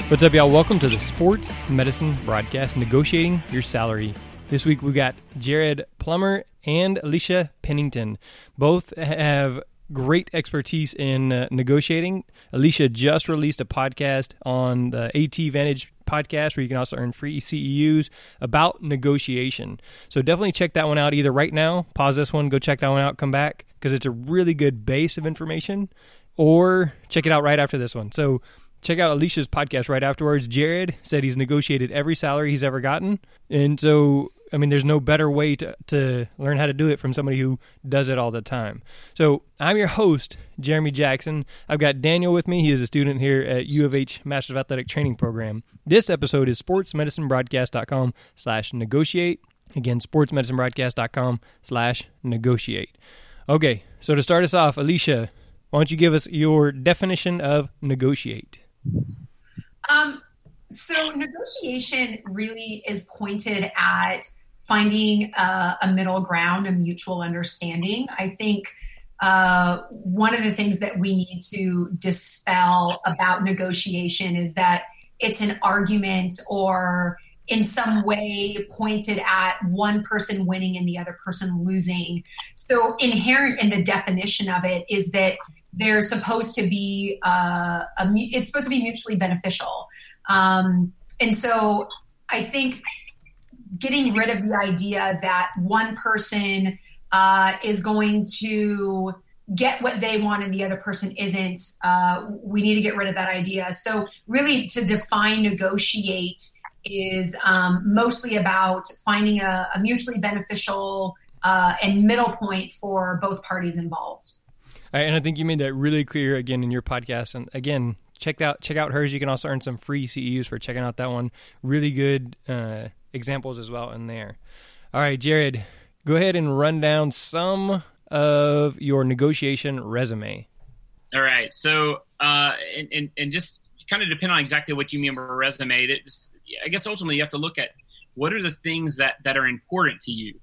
What's up, y'all? Welcome to the Sports Medicine Broadcast, Negotiating Your Salary. This week we got Jared Plummer and Alicia Pennington. Both have great expertise in negotiating. Alicia just released a podcast on the AT Vantage podcast where you can also earn free CEUs about negotiation. So definitely check that one out either right now, pause this one, go check that one out, come back, because it's a really good base of information, or check it out right after this one. So check out Alicia's podcast right afterwards. Jared said he's negotiated every salary he's ever gotten. And so, I mean, there's no better way to learn how to do it from somebody who does it all the time. So I'm your host, Jeremy Jackson. I've got Daniel with me. He is a student here at U of H Masters of Athletic Training Program. This episode is sportsmedicinebroadcast.com/negotiate. Again, sportsmedicinebroadcast.com/negotiate. Okay, so to start us off, Alicia, why don't you give us your definition of negotiate? So negotiation really is pointed at finding a middle ground, a mutual understanding. I think one of the things that we need to dispel about negotiation is that it's an argument or in some way pointed at one person winning and the other person losing. So inherent in the definition of it is that there's supposed to be it's supposed to be mutually beneficial. And so I think getting rid of the idea that one person is going to get what they want and the other person isn't, we need to get rid of that idea. So really to define negotiate is mostly about finding a mutually beneficial and middle point for both parties involved. All right, and I think you made that really clear again in your podcast. And again, check out hers. You can also earn some free CEUs for checking out that one. Really good examples as well in there. All right, Jared, go ahead and run down some of your negotiation resume. All right, so and just kind of depend on exactly what you mean by a resume. I guess ultimately you have to look at what are the things that are important to you,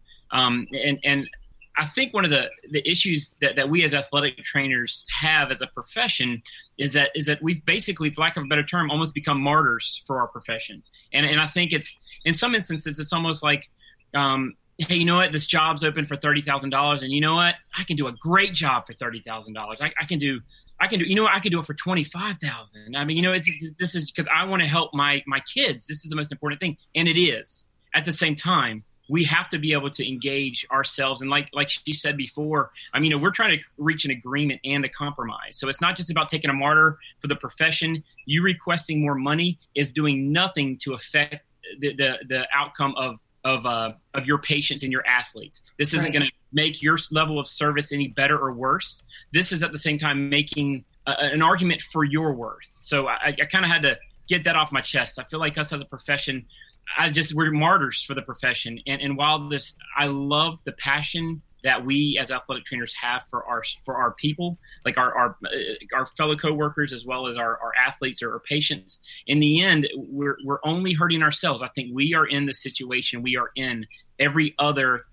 and I think one of the issues that we as athletic trainers have as a profession is that we've basically, for lack of a better term, almost become martyrs for our profession. And I think it's, in some instances, it's almost like, hey, you know what, this job's open for $30,000, and you know what, I can do a great job for $30,000. I can do, you know what, I could do it for $25,000. I mean, you know, this is because I want to help my kids. This is the most important thing, and it is. At the same time, we have to be able to engage ourselves. And like she said before, I mean, we're trying to reach an agreement and a compromise. So it's not just about taking a martyr for the profession. You requesting more money is doing nothing to affect the outcome of your patients and your athletes. This isn't going to make your level of service any better or worse. This is at the same time making an argument for your worth. So I kind of had to get that off my chest. I feel like us as a profession, we're martyrs for the profession. And while I love the passion that we as athletic trainers have for our people, like our fellow coworkers, as well as our athletes or our patients, in the end, we're only hurting ourselves. I think we are in the situation we are in. Every other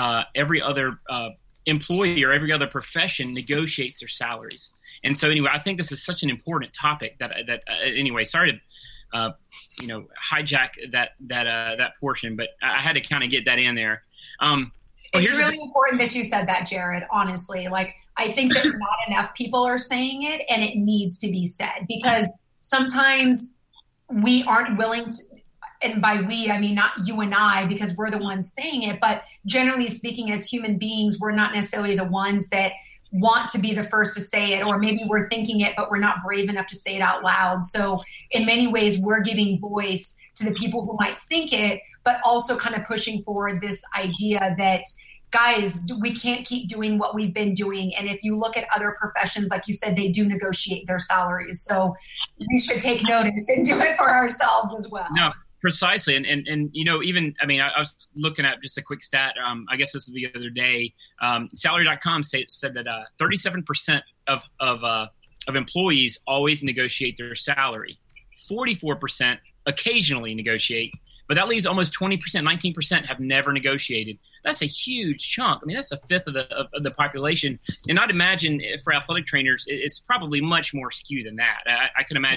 employee or every other profession negotiates their salaries. And so anyway, I think this is such an important topic that anyway, sorry to hijack that portion, but I had to kind of get that in there. It's really important that you said that, Jared, honestly. Like, I think that not enough people are saying it, and it needs to be said, because sometimes we aren't willing to, and by we, I mean not you and I, because we're the ones saying it, but generally speaking, as human beings, we're not necessarily the ones that want to be the first to say it, or maybe we're thinking it, but we're not brave enough to say it out loud. So in many ways, we're giving voice to the people who might think it, but also kind of pushing forward this idea that, guys, we can't keep doing what we've been doing. And if you look at other professions, like you said, they do negotiate their salaries. So we should take notice and do it for ourselves as well. No, precisely. And you know, even, I mean, I was looking at just a quick stat. I guess this was the other day. Salary.com said that 37% of employees always negotiate their salary. 44% occasionally negotiate, but that leaves almost 20%, 19% have never negotiated. That's a huge chunk. I mean, that's a fifth of the population. And I'd imagine for athletic trainers, it's probably much more skewed than that. I can imagine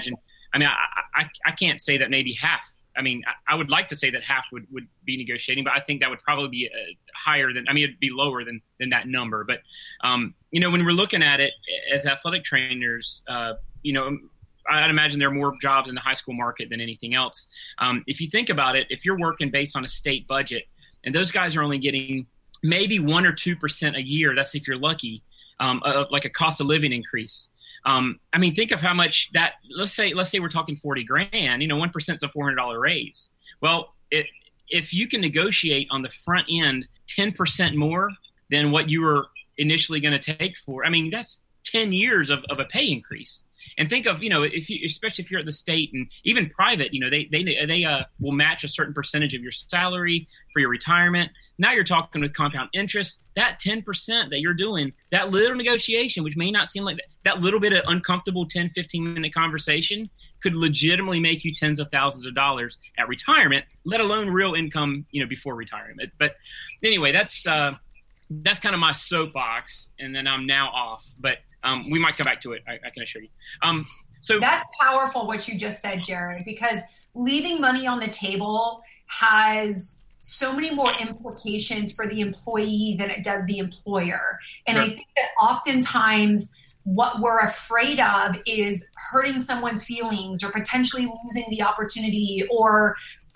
I mean, I can't say that maybe half. I mean, I would like to say that half would be negotiating, but I think that would probably be higher than, I mean, it'd be lower than that number. But, when we're looking at it as athletic trainers, I'd imagine there are more jobs in the high school market than anything else. If you think about it, if you're working based on a state budget and those guys are only getting maybe 1 or 2% a year, that's if you're lucky, like a cost of living increase. I mean, think of how much that, let's say we're talking $40,000, 1% is a $400 raise. Well, if you can negotiate on the front end 10% more than what you were initially going to take for, I mean, that's 10 years of a pay increase. And think of, especially if you're at the state and even private, they will match a certain percentage of your salary for your retirement. Now you're talking with compound interest, that 10% that you're doing, that little negotiation, which may not seem like that little bit of uncomfortable 10, 15-minute conversation could legitimately make you tens of thousands of dollars at retirement, let alone real income, before retirement. But anyway, that's kind of my soapbox, and then I'm now off. But we might come back to it, I can assure you. So that's powerful what you just said, Jared, because leaving money on the table has so many more implications for the employee than it does the employer. And sure. I think that oftentimes what we're afraid of is hurting someone's feelings or potentially losing the opportunity or,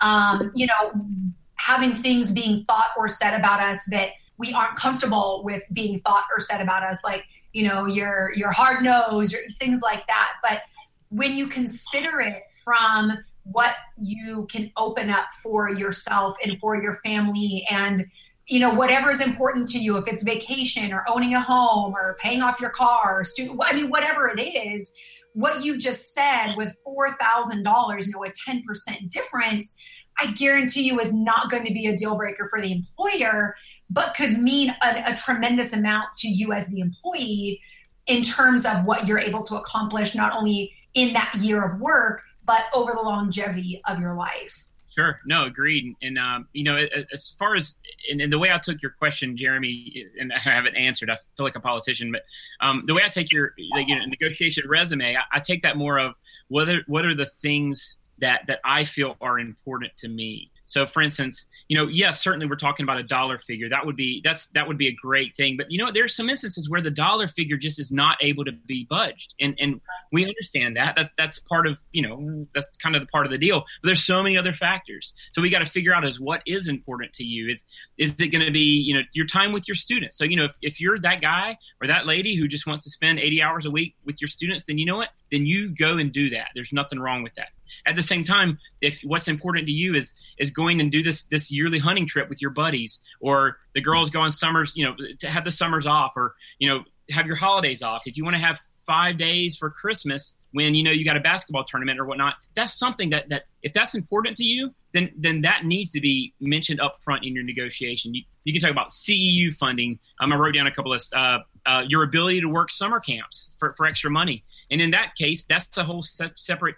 having things being thought or said about us that we aren't comfortable with being thought or said about us, like, your hard nose or things like that. But when you consider it from what you can open up for yourself and for your family and, whatever is important to you, if it's vacation or owning a home or paying off your car or whatever it is, what you just said with $4,000, a 10% difference, I guarantee you is not going to be a deal breaker for the employer, but could mean a tremendous amount to you as the employee in terms of what you're able to accomplish, not only in that year of work, but over the longevity of your life. Sure. No, agreed. And, as far as, and the way I took your question, Jeremy, and I haven't answered, I feel like a politician, but the way I take your negotiation resume, I take that more of what are the things that I feel are important to me. So, for instance, yes, certainly we're talking about a dollar figure. That would be a great thing. But there are some instances where the dollar figure just is not able to be budged, and we understand that. That's part of that's kind of the part of the deal. But there's so many other factors. So we got to figure out what is important to you. Is it going to be your time with your students? So if you're that guy or that lady who just wants to spend 80 hours a week with your students, then then you go and do that. There's nothing wrong with that. At the same time, if what's important to you is going and do this yearly hunting trip with your buddies, or the girls go on summers, to have the summers off, or, have your holidays off. If you want to have 5 days for Christmas when, you got a basketball tournament or whatnot, that's something that if that's important to you, then that needs to be mentioned up front in your negotiation. You can talk about CEU funding. I wrote down a couple of your ability to work summer camps for extra money. And in that case, that's a whole separate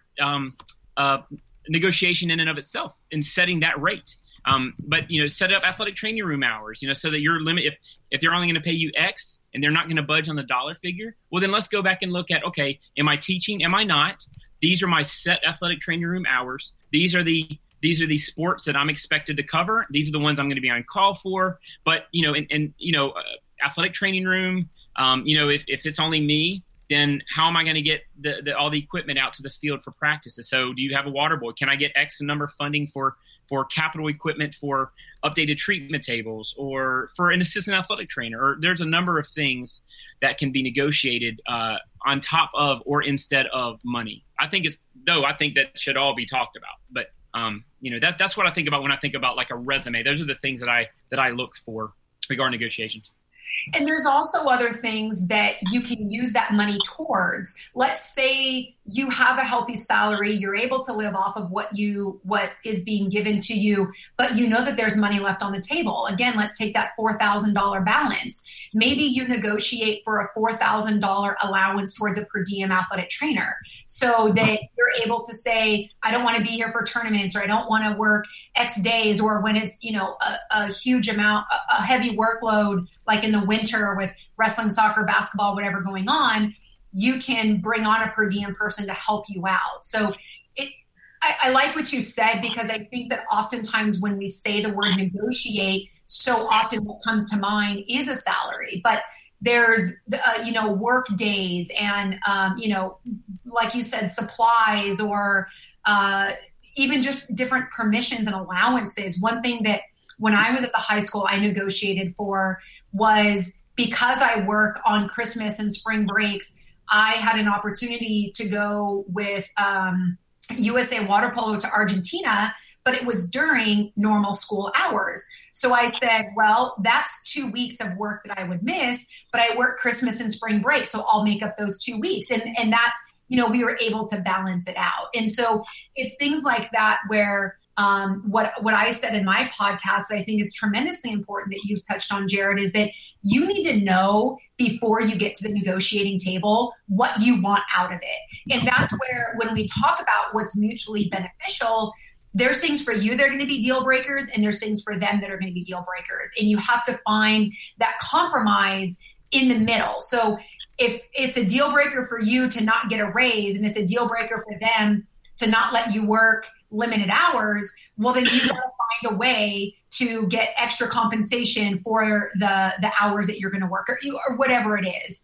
negotiation in and of itself in setting that rate. But set up athletic training room hours, so that your limit, if they're only going to pay you X and they're not going to budge on the dollar figure, well, then let's go back and look at, okay, am I teaching? Am I not? These are my set athletic training room hours. These are the sports that I'm expected to cover. These are the ones I'm going to be on call for. But, athletic training room, if it's only me, then how am I going to get all the equipment out to the field for practices? So do you have a water boy? Can I get X number of funding for capital equipment, for updated treatment tables, or for an assistant athletic trainer? Or there's a number of things that can be negotiated on top of or instead of money. I think that should all be talked about. But that's what I think about when I think about like a resume. Those are the things that I look for regarding negotiations. And there's also other things that you can use that money towards. Let's say you have a healthy salary, you're able to live off of what is being given to you, but you know that there's money left on the table. Again, let's take that $4,000 balance. Maybe you negotiate for a $4,000 allowance towards a per diem athletic trainer so that you're able to say, I don't want to be here for tournaments, or I don't want to work X days, or when it's, a huge amount, a heavy workload, like in the winter with wrestling, soccer, basketball, whatever going on, you can bring on a per diem person to help you out. So I like what you said, because I think that oftentimes when we say the word negotiate, so often what comes to mind is a salary. But there's, work days and, like you said, supplies, or even just different permissions and allowances. One thing that when I was at the high school I negotiated for was, because I work on Christmas and spring breaks, I had an opportunity to go with USA Water Polo to Argentina, but it was during normal school hours. So I said, well, that's 2 weeks of work that I would miss, but I work Christmas and spring break, so I'll make up those 2 weeks. And that's, we were able to balance it out. And so it's things like that where what I said in my podcast that I think is tremendously important that you've touched on, Jared, is that you need to know before you get to the negotiating table what you want out of it. And that's where, when we talk about what's mutually beneficial, there's things for you that are going to be deal breakers, and there's things for them that are going to be deal breakers. And you have to find that compromise in the middle. So if it's a deal breaker for you to not get a raise, and it's a deal breaker for them to not let you work limited hours, well, then you got to find a way to get extra compensation for the hours that you're going to work, or whatever it is.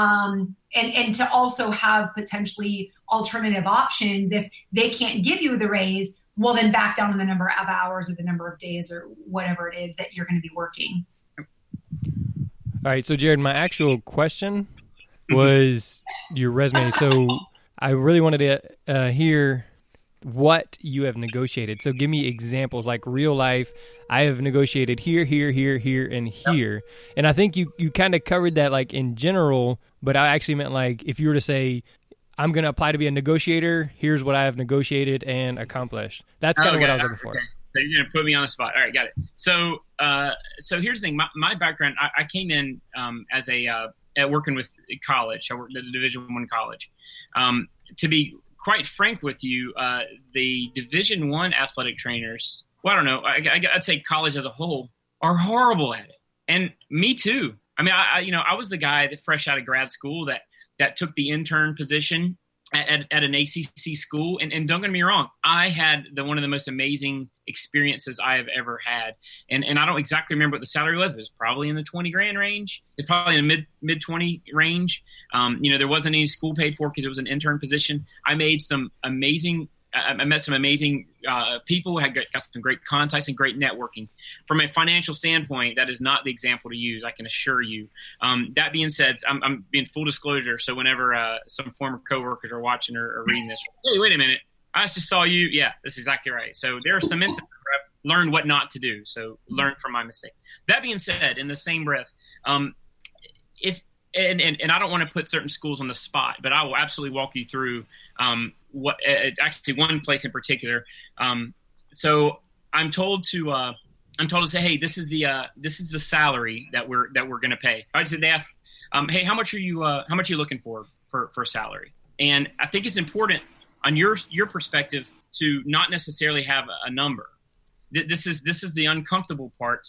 And to also have potentially alternative options. If they can't give you the raise, well, then back down on the number of hours or the number of days or whatever it is that you're going to be working. All right. So, Jared, my actual question was your resume. So I really wanted to hear what you have negotiated. So give me examples, like real life. I have negotiated here, here, here, here, and here. Yep. And I think you kind of covered that like in general, but I actually meant like if you were to say, I'm going to apply to be a negotiator, here's what I have negotiated and accomplished. That's kind of what I was looking for. Okay. So you're going to put me on the spot. All right, got it. So here's the thing. My background, I came in as at working with college. I worked at a Division I college. To be quite frank with you, the Division I athletic trainers, well, I don't know, I'd say college as a whole, are horrible at it. And me too. I mean, I was the guy that fresh out of grad school that took the intern position at an ACC school. And don't get me wrong, I had one of the most amazing experiences I have ever had. And I don't exactly remember what the salary was, but it was probably in the $20,000 range. It's probably in the mid 20 range. There wasn't any school paid for because it was an intern position. I met some amazing people, got some great contacts and great networking. From a financial standpoint, that is not the example to use, I can assure you. That being said, I'm being full disclosure. So whenever some former coworkers are watching or reading this, hey, wait a minute, I just saw you. Yeah, that's exactly right. So there are some instances where I've learned what not to do. So learn from my mistakes. That being said, in the same breath, it's and I don't want to put certain schools on the spot, but I will absolutely walk you through actually one place in particular. So I'm told to say, hey, this is the salary that we're going to pay. All right, so they ask, hey, how much are you looking for salary? And I think it's important on your perspective to not necessarily have a number. This is the uncomfortable part.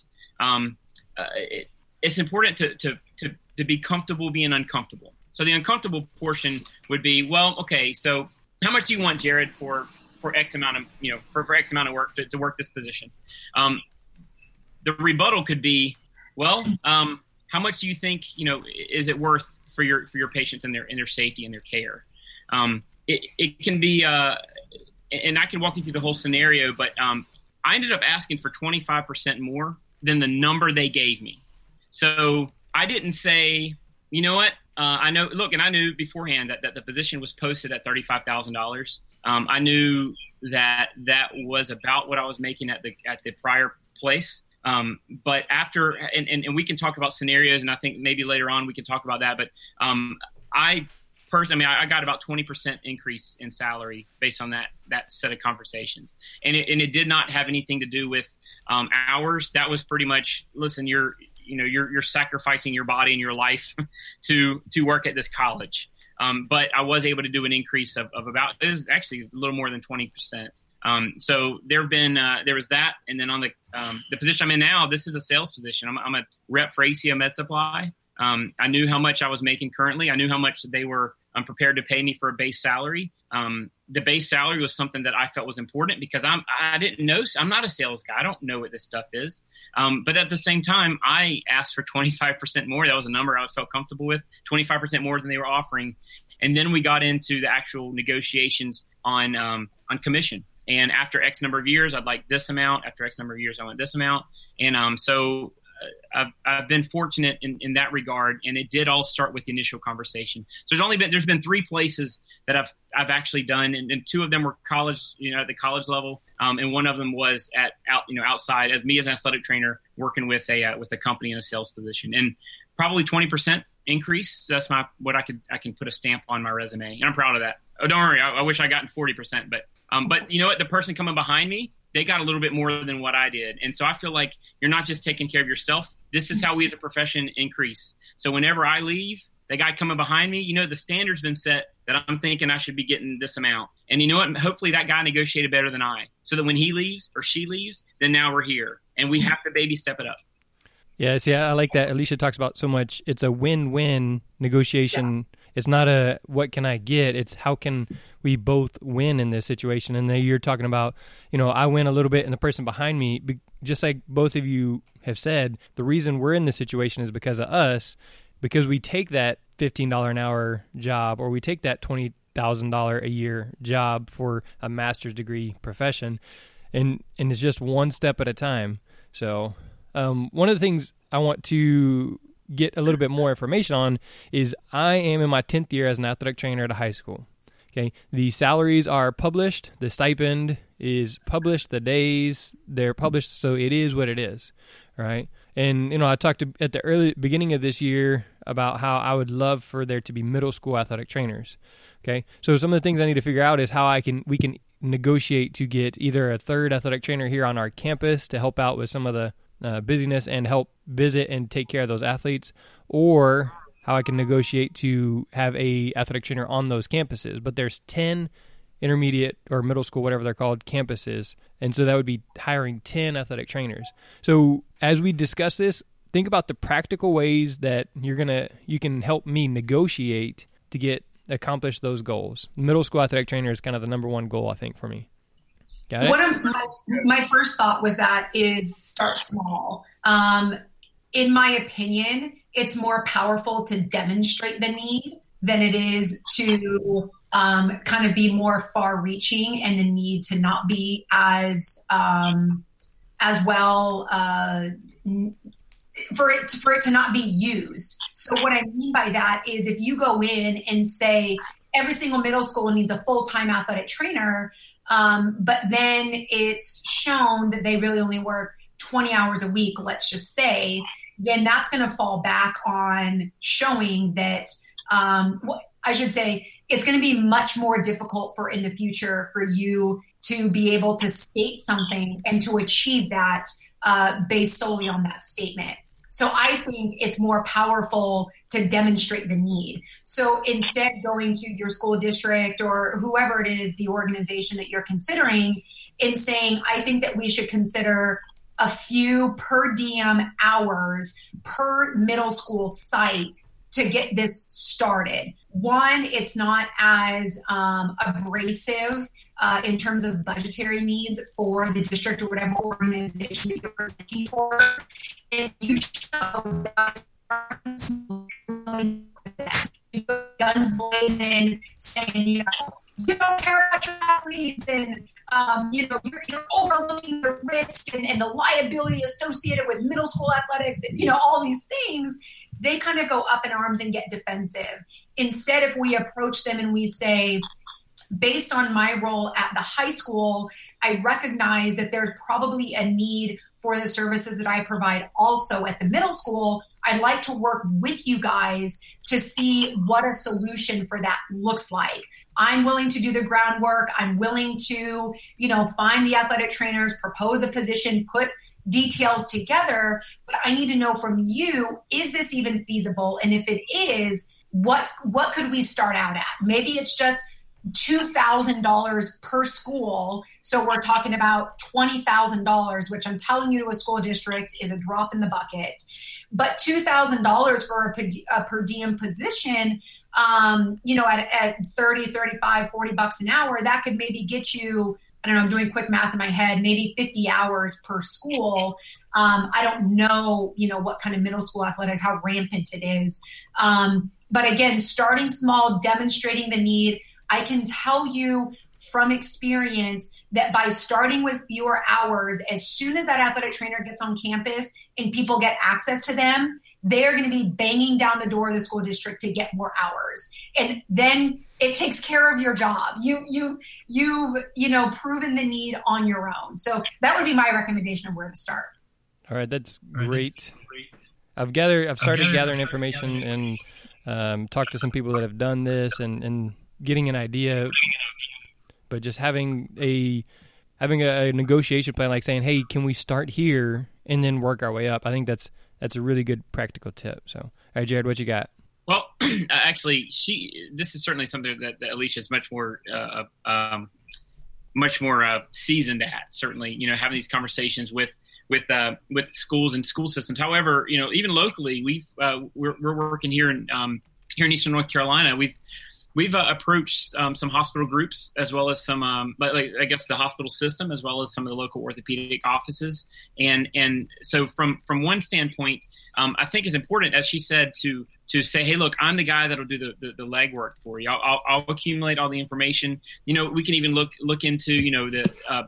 It's important to be comfortable being uncomfortable. So the uncomfortable portion would be, well, okay, so how much do you want, Jared, for X amount of, for X amount of work to work this position? The rebuttal could be, well, how much do you think, is it worth for your patients and their safety and their care? It can be, and I can walk you through the whole scenario, but I ended up asking for 25% more than the number they gave me. So I didn't say, you know what, I knew beforehand that the position was posted at $35,000. I knew that was about what I was making at the prior place. But after, and we can talk about scenarios, and I think maybe later on we can talk about that. But I got about 20% increase in salary based on that set of conversations, and it did not have anything to do with hours. That was pretty much, listen, you're sacrificing your body and your life to work at this college. But I was able to do an increase of about, it was actually a little more than 20%. So there was that. And then on the position I'm in now, this is a sales position. I'm a rep for ACO Med Supply. I knew how much I was making currently. I knew how much they were prepared to pay me for a base salary. The base salary was something that I felt was important because I didn't know. I'm not a sales guy. I don't know what this stuff is. But at the same time, I asked for 25% more. That was a number I felt comfortable with, 25% more than they were offering. And then we got into the actual negotiations on commission. And after X number of years, I'd like this amount. After X number of years, I want this amount. And so I've been fortunate in that regard, and it did all start with the initial conversation. So there's been 3 places that I've actually done, and 2 of them were college, at the college level, and one of them was outside as me as an athletic trainer working with a company in a sales position, and probably 20% increase. That's what I can put a stamp on my resume, and I'm proud of that. Oh, don't worry, I wish I gotten 40%, but you know what? The person coming behind me, they got a little bit more than what I did. And so I feel like you're not just taking care of yourself. This is how we as a profession increase. So whenever I leave, the guy coming behind me, the standard's been set that I'm thinking I should be getting this amount. And you know what? Hopefully that guy negotiated better than I. So that when he leaves or she leaves, then now we're here. And we have to baby step it up. Yeah, see, I like that. Alicia talks about so much. It's a win-win negotiation. Yeah. It's not a what can I get? It's how can we both win in this situation? And then you're talking about, I win a little bit and the person behind me, just like both of you have said, the reason we're in this situation is because of us, because we take that $15 an hour job or we take that $20,000 a year job for a master's degree profession, and it's just one step at a time. So one of the things I want to get a little bit more information on is I am in my 10th year as an athletic trainer at a high school. Okay, the salaries are published, the stipend is published, the days they're published, so it is what it is, right? And I talked at the early beginning of this year about how I would love for there to be middle school athletic trainers. Okay, so some of the things I need to figure out is how we can negotiate to get either a third athletic trainer here on our campus to help out with some of the busyness and help visit and take care of those athletes, or how I can negotiate to have a athletic trainer on those campuses. But there's 10 intermediate or middle school, whatever they're called, campuses. And so that would be hiring 10 athletic trainers. So as we discuss this, think about the practical ways that you can help me negotiate to accomplish those goals. Middle school athletic trainer is kind of the number one goal, I think, for me. Got it? One of my first thought with that is start small. In my opinion, it's more powerful to demonstrate the need than it is to kind of be more far-reaching, and the need to not be as well for it to not be used. So what I mean by that is if you go in and say every single middle school needs a full-time athletic trainer, but then it's shown that they really only work 20 hours a week, let's just say, then that's going to fall back on showing that, it's going to be much more difficult in the future for you to be able to state something and to achieve that based solely on that statement. So I think it's more powerful to demonstrate the need. So instead going to your school district or whoever it is, the organization that you're considering, in saying, I think that we should consider a few per diem hours per middle school site to get this started. One, it's not as abrasive in terms of budgetary needs for the district or whatever organization that you're presenting for. And you show that guns blazing, saying, you don't care about your athletes, and you're overlooking the risk and the liability associated with middle school athletics, and all these things. They kind of go up in arms and get defensive. Instead, if we approach them and we say, based on my role at the high school, I recognize that there's probably a need for the services that I provide also at the middle school. I'd like to work with you guys to see what a solution for that looks like. I'm willing to do the groundwork. I'm willing to, find the athletic trainers, propose a position, put details together, but I need to know from you, is this even feasible? And if it is, what could we start out at? Maybe it's just $2,000 per school. So we're talking about $20,000, which I'm telling you to a school district is a drop in the bucket. But $2,000 for a per diem position at 30, 35, 40 bucks an hour, that could maybe get you, I don't know, I'm doing quick math in my head, maybe 50 hours per school. I don't know, what kind of middle school athletics, how rampant it is. But again, starting small, demonstrating the need. I can tell you from experience that by starting with fewer hours, as soon as that athletic trainer gets on campus and people get access to them, they're going to be banging down the door of the school district to get more hours. And then it takes care of your job. You've proven the need on your own. So that would be my recommendation of where to start. All right. That's great. I've started gathering information and talked to some people that have done this and getting an idea, but just having a negotiation plan, like saying, hey, can we start here and then work our way up? I think that's a really good practical tip. So, all right, Jared, what you got? Well, actually, this is certainly something that Alicia is much more seasoned at. Certainly, having these conversations with schools and school systems. However, even locally, we're working here in Eastern North Carolina. We've approached some hospital groups, as well as some, I guess, the hospital system, as well as some of the local orthopedic offices. And so from one standpoint, I think it's important, as she said, to say, hey, look, I'm the guy that'll do the legwork for you. I'll accumulate all the information. We can even look into,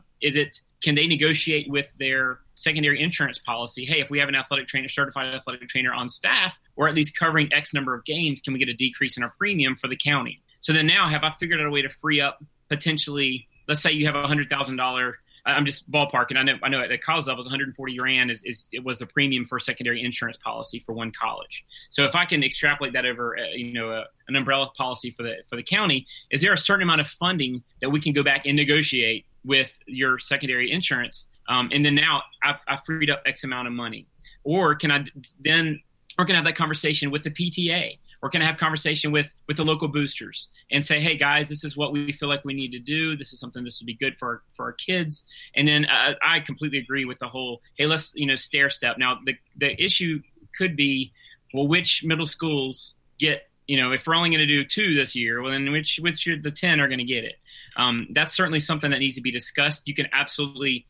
can they negotiate with their secondary insurance policy? Hey, if we have an certified athletic trainer on staff, or at least covering X number of games, can we get a decrease in our premium for the county? So then now, have I figured out a way to free up potentially, let's say you have $100,000. I'm just ballparking. I know at the college level, $140,000 it was the premium for secondary insurance policy for one college. So if I can extrapolate that over, an umbrella policy for the county, is there a certain amount of funding that we can go back and negotiate with your secondary insurance? And then now I've freed up X amount of money. Or can I have that conversation with the PTA? Or can I have conversation with the local boosters and say, hey, guys, this is what we feel like we need to do. This is something this would be good for our kids. And then I completely agree with the whole, hey, let's, stair step. Now, the issue could be, well, which middle schools get, if we're only going to do 2 this year, well, then which the 10 are going to get it? That's certainly something that needs to be discussed. You can absolutely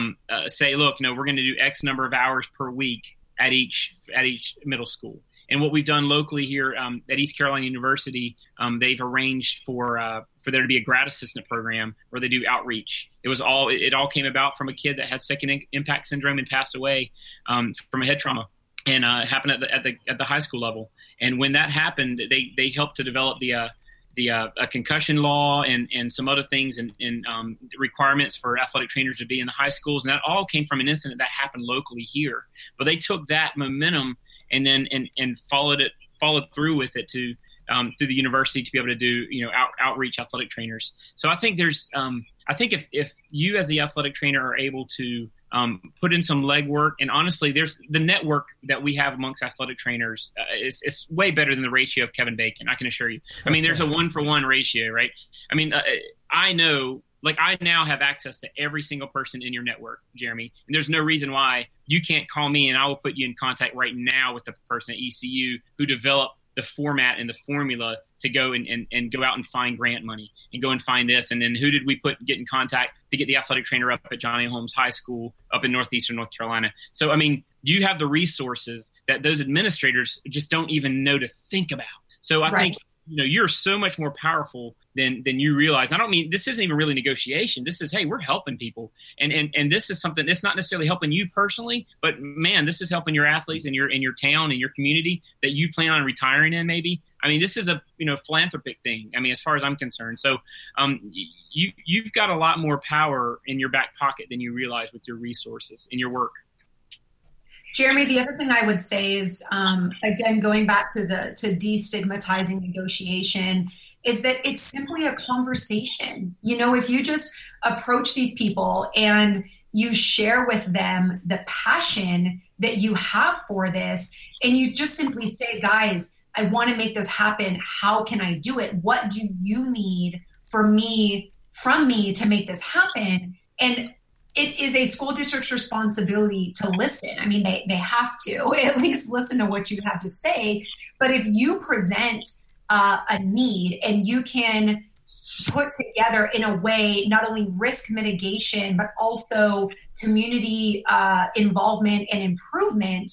say, look, no, we're going to do X number of hours per week at each middle school. And what we've done locally here at East Carolina University, they've arranged for there to be a grad assistant program where they do outreach. It all came about from a kid that had second impact syndrome and passed away from a head trauma, and it happened at the high school level. And when that happened, they helped to develop the concussion law and some other things and requirements for athletic trainers to be in the high schools. And that all came from an incident that happened locally here. But they took that momentum and then followed through with it to through the university to be able to do outreach athletic trainers. So I think I think if you as the athletic trainer are able to put in some legwork, and honestly, there's the network that we have amongst athletic trainers is way better than the ratio of Kevin Bacon. I can assure you. I mean, there's a 1-for-1 ratio, right? I mean, I know. Like, I now have access to every single person in your network, Jeremy, and there's no reason why you can't call me and I will put you in contact right now with the person at ECU who developed the format and the formula to go and go out and find grant money and go and find this. And then who did we get in contact to get the athletic trainer up at Johnny Holmes High School up in Northeastern North Carolina? So, I mean, you have the resources that those administrators just don't even know to think about. So I think, you're so much more powerful than you realize. I don't mean, this isn't even really negotiation. This is, hey, we're helping people. And this is something that's not necessarily helping you personally, but man, this is helping your athletes in your town and your community that you plan on retiring in maybe. I mean, this is a, philanthropic thing. I mean, as far as I'm concerned. So you've got a lot more power in your back pocket than you realize with your resources and your work. Jeremy, the other thing I would say is, again, going back to destigmatizing negotiation, is that it's simply a conversation. If you just approach these people and you share with them the passion that you have for this, and you just simply say, guys, I want to make this happen. How can I do it? What do you need from me to make this happen? And it is a school district's responsibility to listen. I mean, they have to at least listen to what you have to say. But if you present a need, and you can put together in a way not only risk mitigation but also community involvement and improvement,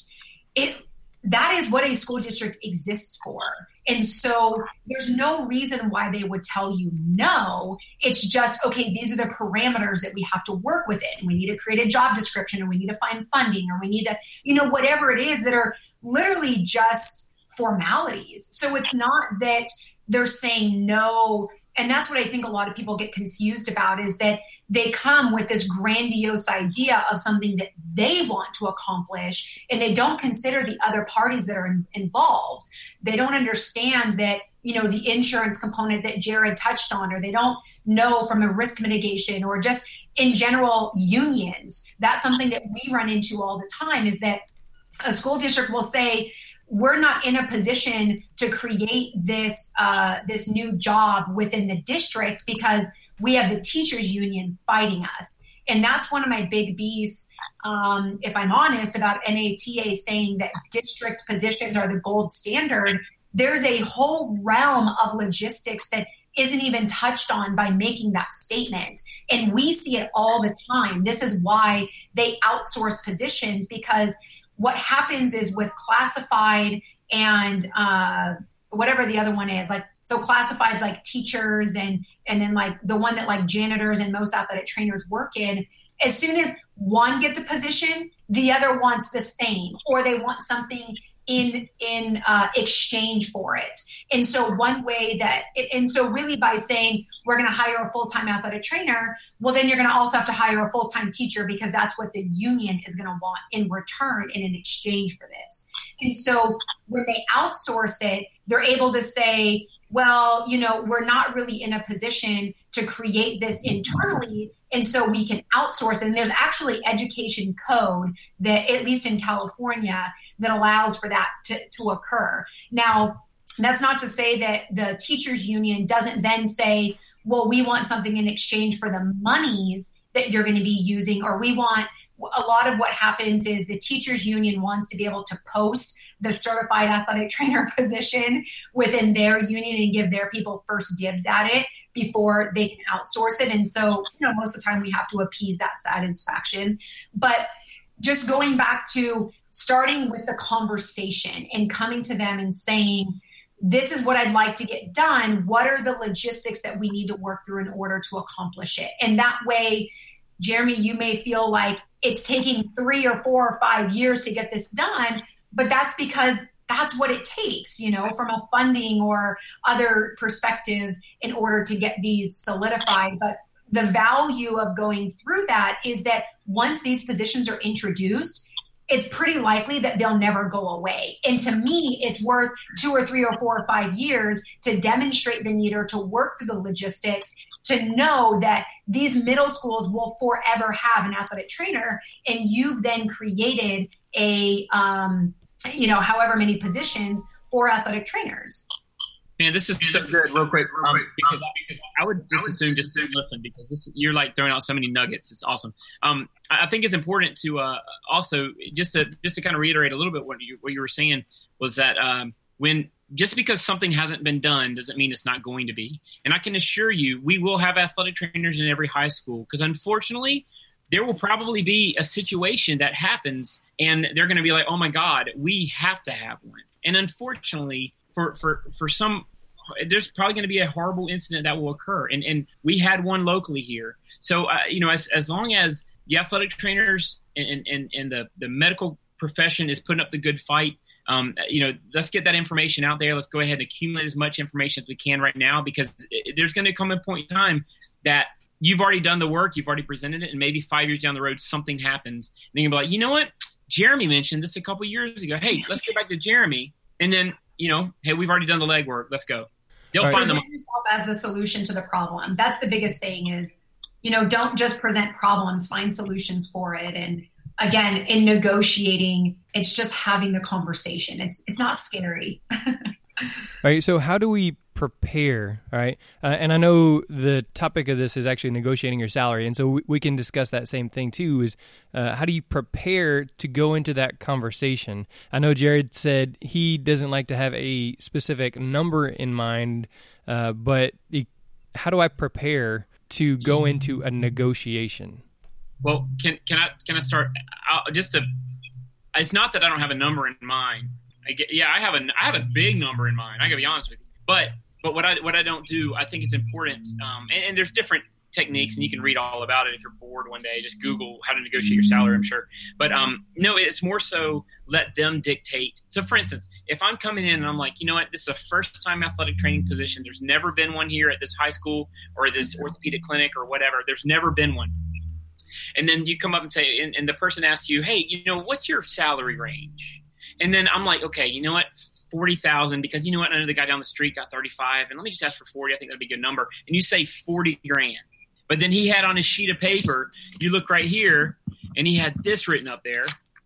that is what a school district exists for. And so there's no reason why they would tell you no. It's just, okay, these are the parameters that we have to work within. We need to create a job description, or we need to find funding, or we need to, whatever it is, that are literally just formalities. So it's not that they're saying no. And that's what I think a lot of people get confused about, is that they come with this grandiose idea of something that they want to accomplish, and they don't consider the other parties that are involved. They don't understand that, the insurance component that Jared touched on, or they don't know from a risk mitigation, or just in general unions. That's something that we run into all the time, is that a school district will say, we're not in a position to create this new job within the district because we have the teachers union fighting us. And that's one of my big beefs, if I'm honest, about NATA saying that district positions are the gold standard. There's a whole realm of logistics that isn't even touched on by making that statement. And we see it all the time. This is why they outsource positions, because what happens is with classified and whatever the other one is, so classified's like teachers and then like the one that like janitors and most athletic trainers work in, as soon as one gets a position, the other wants the same, or they want something in exchange for it. And so one way so really by saying we're going to hire a full-time athletic trainer, well, then you're going to also have to hire a full-time teacher, because that's what the union is going to want in return and in exchange for this. And so when they outsource it, they're able to say, well, we're not really in a position to create this internally, and so we can outsource it. And there's actually education code that, at least in California, that allows for that to occur. Now, that's not to say that the teachers union doesn't then say, well, we want something in exchange for the monies that you're going to be using, or we want, a lot of what happens is the teachers union wants to be able to post the certified athletic trainer position within their union and give their people first dibs at it before they can outsource it. And so, most of the time we have to appease that satisfaction. But just going back to starting with the conversation and coming to them and saying, this is what I'd like to get done. What are the logistics that we need to work through in order to accomplish it? And that way, Jeremy, you may feel like it's taking 3 or 4 or 5 years to get this done, but that's because that's what it takes, from a funding or other perspectives in order to get these solidified. But the value of going through that is that once these positions are introduced, it's pretty likely that they'll never go away. And to me, it's worth 2 or 3 or 4 or 5 years to demonstrate the need or to work through the logistics, to know that these middle schools will forever have an athletic trainer, and you've then created a, however many positions for athletic trainers. Man, this is so good. Real quick, because I would just assume just listen, because you're like throwing out so many nuggets. It's awesome. I think it's important to also just to kind of reiterate a little bit what you were saying was that just because something hasn't been done doesn't mean it's not going to be. And I can assure you, we will have athletic trainers in every high school, because unfortunately, there will probably be a situation that happens, and they're going to be like, "Oh my God, we have to have one." And unfortunately, for some, there's probably going to be a horrible incident that will occur. And we had one locally here. So, as long as the athletic trainers and the medical profession is putting up the good fight, let's get that information out there. Let's go ahead and accumulate as much information as we can right now, because there's going to come a point in time that you've already done the work, you've already presented it, and maybe 5 years down the road, something happens. And then you'll be like, you know what? Jeremy mentioned this a couple years ago. Hey, let's get back to Jeremy. And then, hey, we've already done the legwork. Let's go. They'll find them. Present yourself as the solution to the problem. That's the biggest thing is, don't just present problems, find solutions for it. And again, in negotiating, it's just having the conversation. It's not scary. right? So how do we prepare, all right? And I know the topic of this is actually negotiating your salary, and so we can discuss that same thing too, is how do you prepare to go into that conversation? I know Jared said he doesn't like to have a specific number in mind, but how do I prepare to go into a negotiation? Well, can I start? It's not that I don't have a number in mind. I have a big number in mind. I gotta be honest with you. But what I don't do, I think it's important. And there's different techniques, and you can read all about it if you're bored one day. Just Google how to negotiate your salary, I'm sure. But no, it's more so let them dictate. So, for instance, if I'm coming in and I'm like, you know what, this is a first-time athletic training position. There's never been one here at this high school or this orthopedic clinic or whatever. There's never been one. And then you come up and say, and the person asks you, hey, what's your salary range? And then I'm like, okay, you know what, 40,000, because you know what, I know the guy down the street got 35, and let me just ask for 40. I think that'd be a good number. And you say 40 grand. But then he had on his sheet of paper, you look right here, and he had this written up there,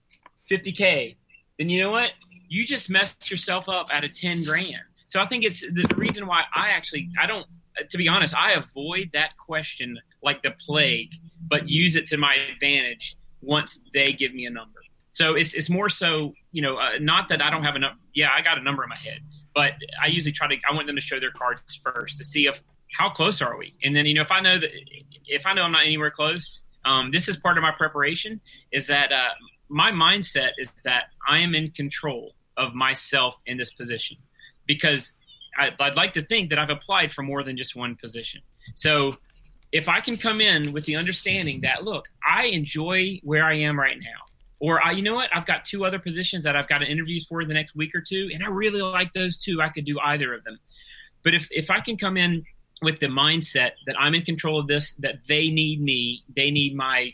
50K. Then you know what? You just messed yourself up out of 10 grand. So I think it's the reason why I don't, to be honest, I avoid that question like the plague, but use it to my advantage once they give me a number. So it's more so, not that I don't have a number. Yeah, I got a number in my head, but I usually I want them to show their cards first to see how close are we. And then, if I know I'm not anywhere close, this is part of my preparation, is that my mindset is that I am in control of myself in this position, because I'd like to think that I've applied for more than just one position. So if I can come in with the understanding that, look, I enjoy where I am right now, or you know what, I've got 2 other positions that I've got interviews for the next week or 2, and I really like those 2. I could do either of them. But if I can come in with the mindset that I'm in control of this, that they need me, they need my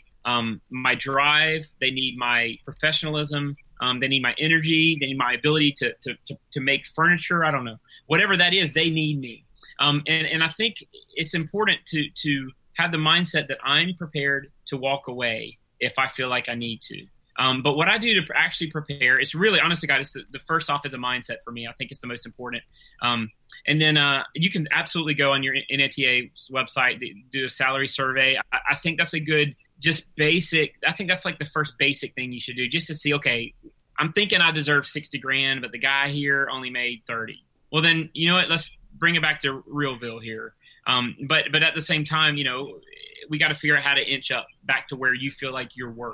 drive, they need my professionalism, they need my energy, they need my ability to make furniture. I don't know, whatever that is, they need me. And I think it's important to have the mindset that I'm prepared to walk away if I feel like I need to. But what I do to actually prepare is really, honestly, guys, the first off is a mindset for me. I think it's the most important. And then you can absolutely go on your NATA's website, do a salary survey. I think that's a good, just basic. I think that's like the first basic thing you should do, just to see, okay, I'm thinking I deserve 60 grand, but the guy here only made 30. Well, then, you know what? Let's bring it back to Realville here. But at the same time, we got to figure out how to inch up back to where you feel like you're worth.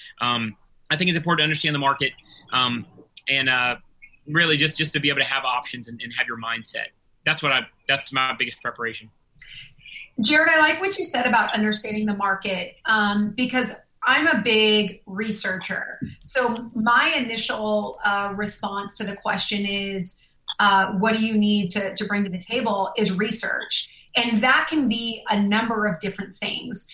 I think it's important to understand the market, and really just to be able to have options and have your mindset. That's my biggest preparation. Jared, I like what you said about understanding the market, because I'm a big researcher. So my initial response to the question is, what do you need to bring to the table, is research. And that can be a number of different things.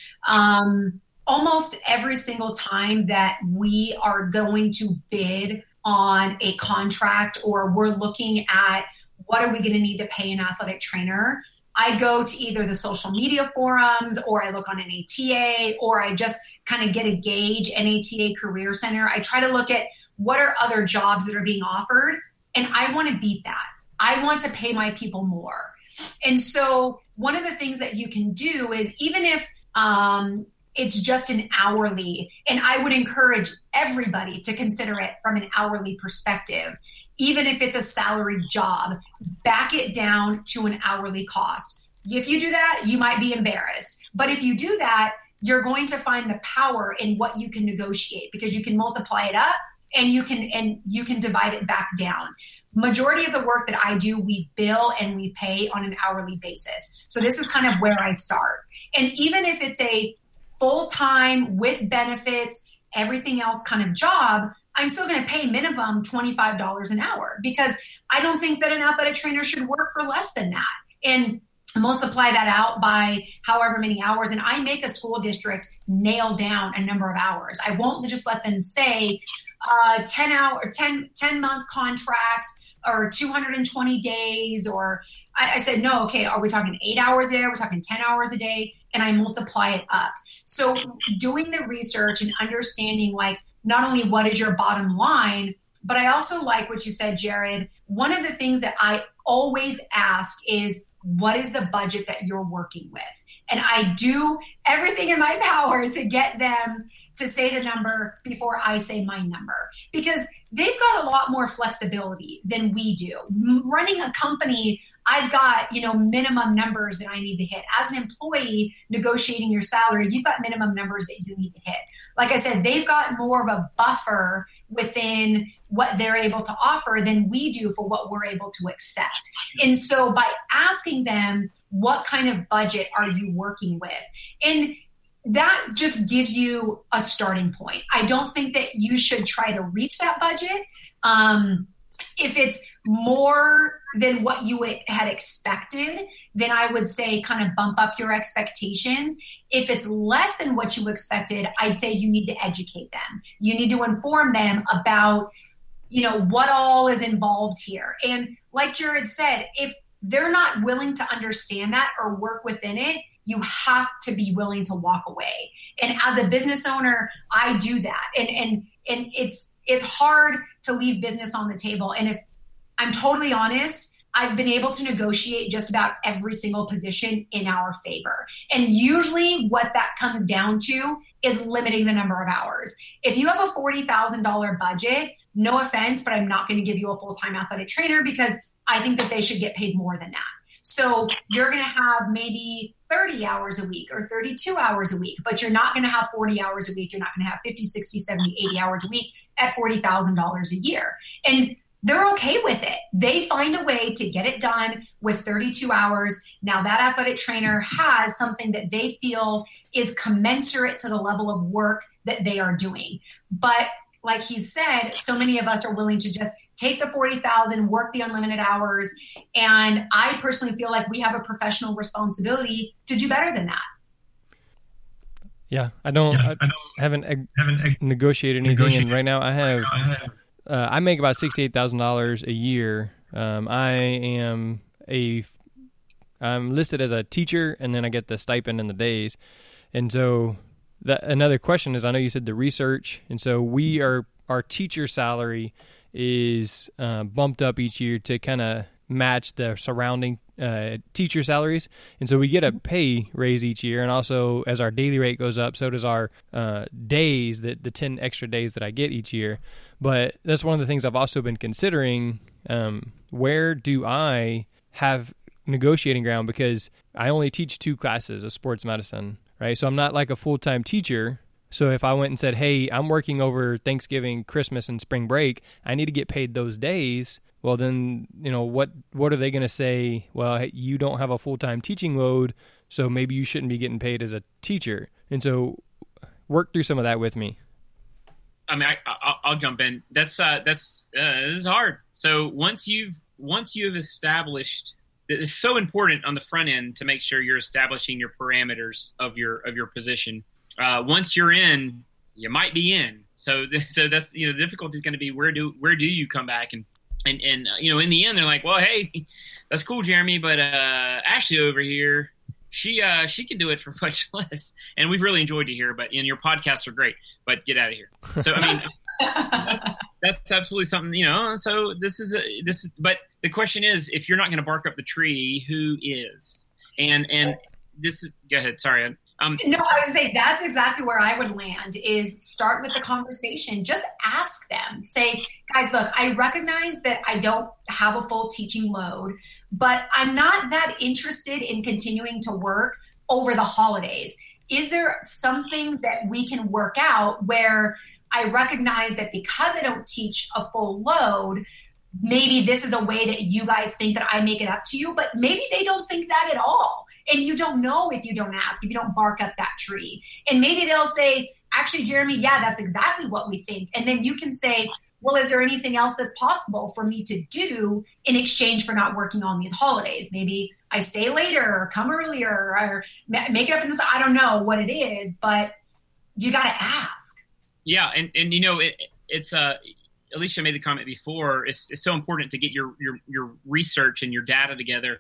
Almost every single time that we are going to bid on a contract, or we're looking at what are we going to need to pay an athletic trainer, I go to either the social media forums, or I look on NATA, or I just kind of get a gauge, NATA Career Center. I try to look at what are other jobs that are being offered, and I want to beat that. I want to pay my people more. And so one of the things that you can do is, even if it's just an hourly, and I would encourage everybody to consider it from an hourly perspective, even if it's a salaried job, back it down to an hourly cost. If you do that, you might be embarrassed. But if you do that, you're going to find the power in what you can negotiate, because you can multiply it up and you can divide it back down. Majority of the work that I do, we bill and we pay on an hourly basis. So this is kind of where I start. And even if it's a full-time with benefits, everything else kind of job, I'm still going to pay minimum $25 an hour, because I don't think that an athletic trainer should work for less than that. And multiply that out by however many hours. And I make a school district nail down a number of hours. I won't just let them say 10-month contract or 220 days, or I said, no, okay, are we talking 8 hours a day? We're talking 10 hours a day, and I multiply it up. So doing the research and understanding, like, not only what is your bottom line, but I also like what you said, Jared. One of the things that I always ask is, what is the budget that you're working with? And I do everything in my power to get them to say the number before I say my number, because they've got a lot more flexibility than we do. Running a company, I've got, minimum numbers that I need to hit. As an employee negotiating your salary, you've got minimum numbers that you need to hit. Like I said, they've got more of a buffer within what they're able to offer than we do for what we're able to accept. And so by asking them, what kind of budget are you working with? And that just gives you a starting point. I don't think that you should try to reach that budget. If it's more than what you had expected, then I would say kind of bump up your expectations. If it's less than what you expected, I'd say you need to educate them. You need to inform them about, what all is involved here. And like Jared said, if they're not willing to understand that or work within it, you have to be willing to walk away. And as a business owner, I do that. And it's hard to leave business on the table. And if I'm totally honest, I've been able to negotiate just about every single position in our favor. And usually what that comes down to is limiting the number of hours. If you have a $40,000 budget, no offense, but I'm not going to give you a full-time athletic trainer because I think that they should get paid more than that. So you're going to have maybe 30 hours a week or 32 hours a week, but you're not going to have 40 hours a week. You're not going to have 50, 60, 70, 80 hours a week at $40,000 a year. And they're okay with it. They find a way to get it done with 32 hours. Now that athletic trainer has something that they feel is commensurate to the level of work that they are doing. But like he said, so many of us are willing to just take the 40,000, work the unlimited hours. And I personally feel like we have a professional responsibility to do better than that. Yeah, I haven't negotiated anything. And right now I make about $68,000 a year. I'm listed as a teacher, and then I get the stipend in the days. And so another question is, I know you said the research, and so our teacher salary is bumped up each year to kind of match the surrounding teacher salaries. And so we get a pay raise each year. And also as our daily rate goes up, so does our days, the 10 extra days that I get each year. But that's one of the things I've also been considering. Where do I have negotiating ground? Because I only teach 2 classes of sports medicine, right? So I'm not like a full-time teacher. So if I went and said, hey, I'm working over Thanksgiving, Christmas, and spring break, I need to get paid those days. Well, then, what are they going to say? Well, hey, you don't have a full-time teaching load, so maybe you shouldn't be getting paid as a teacher. And so work through some of that with me. I mean, I'll jump in. This is hard. So once you've established, it's so important on the front end to make sure you're establishing your parameters of your position. Once you're in, you might be in. So that's, the difficulty is going to be where do you come back and in the end they're like, well, hey, that's cool, Jeremy, but Ashley over here, she can do it for much less. And we've really enjoyed you here, but your podcasts are great, but get out of here. So, I mean, that's absolutely something, so but the question is, if you're not going to bark up the tree, who is? And this is, go ahead. Sorry. No, I was going to say that's exactly where I would land, is start with the conversation. Just ask them. Say, guys, look, I recognize that I don't have a full teaching load, but I'm not that interested in continuing to work over the holidays. Is there something that we can work out where I recognize that because I don't teach a full load, maybe this is a way that you guys think that I make it up to you, but maybe they don't think that at all. And you don't know if you don't ask, if you don't bark up that tree. And maybe they'll say, actually, Jeremy, yeah, that's exactly what we think. And then you can say, well, is there anything else that's possible for me to do in exchange for not working on these holidays? Maybe I stay later or come earlier or make it up in this. I don't know what it is, but you got to ask. Yeah. And it's Alicia made the comment before, it's so important to get your research and your data together.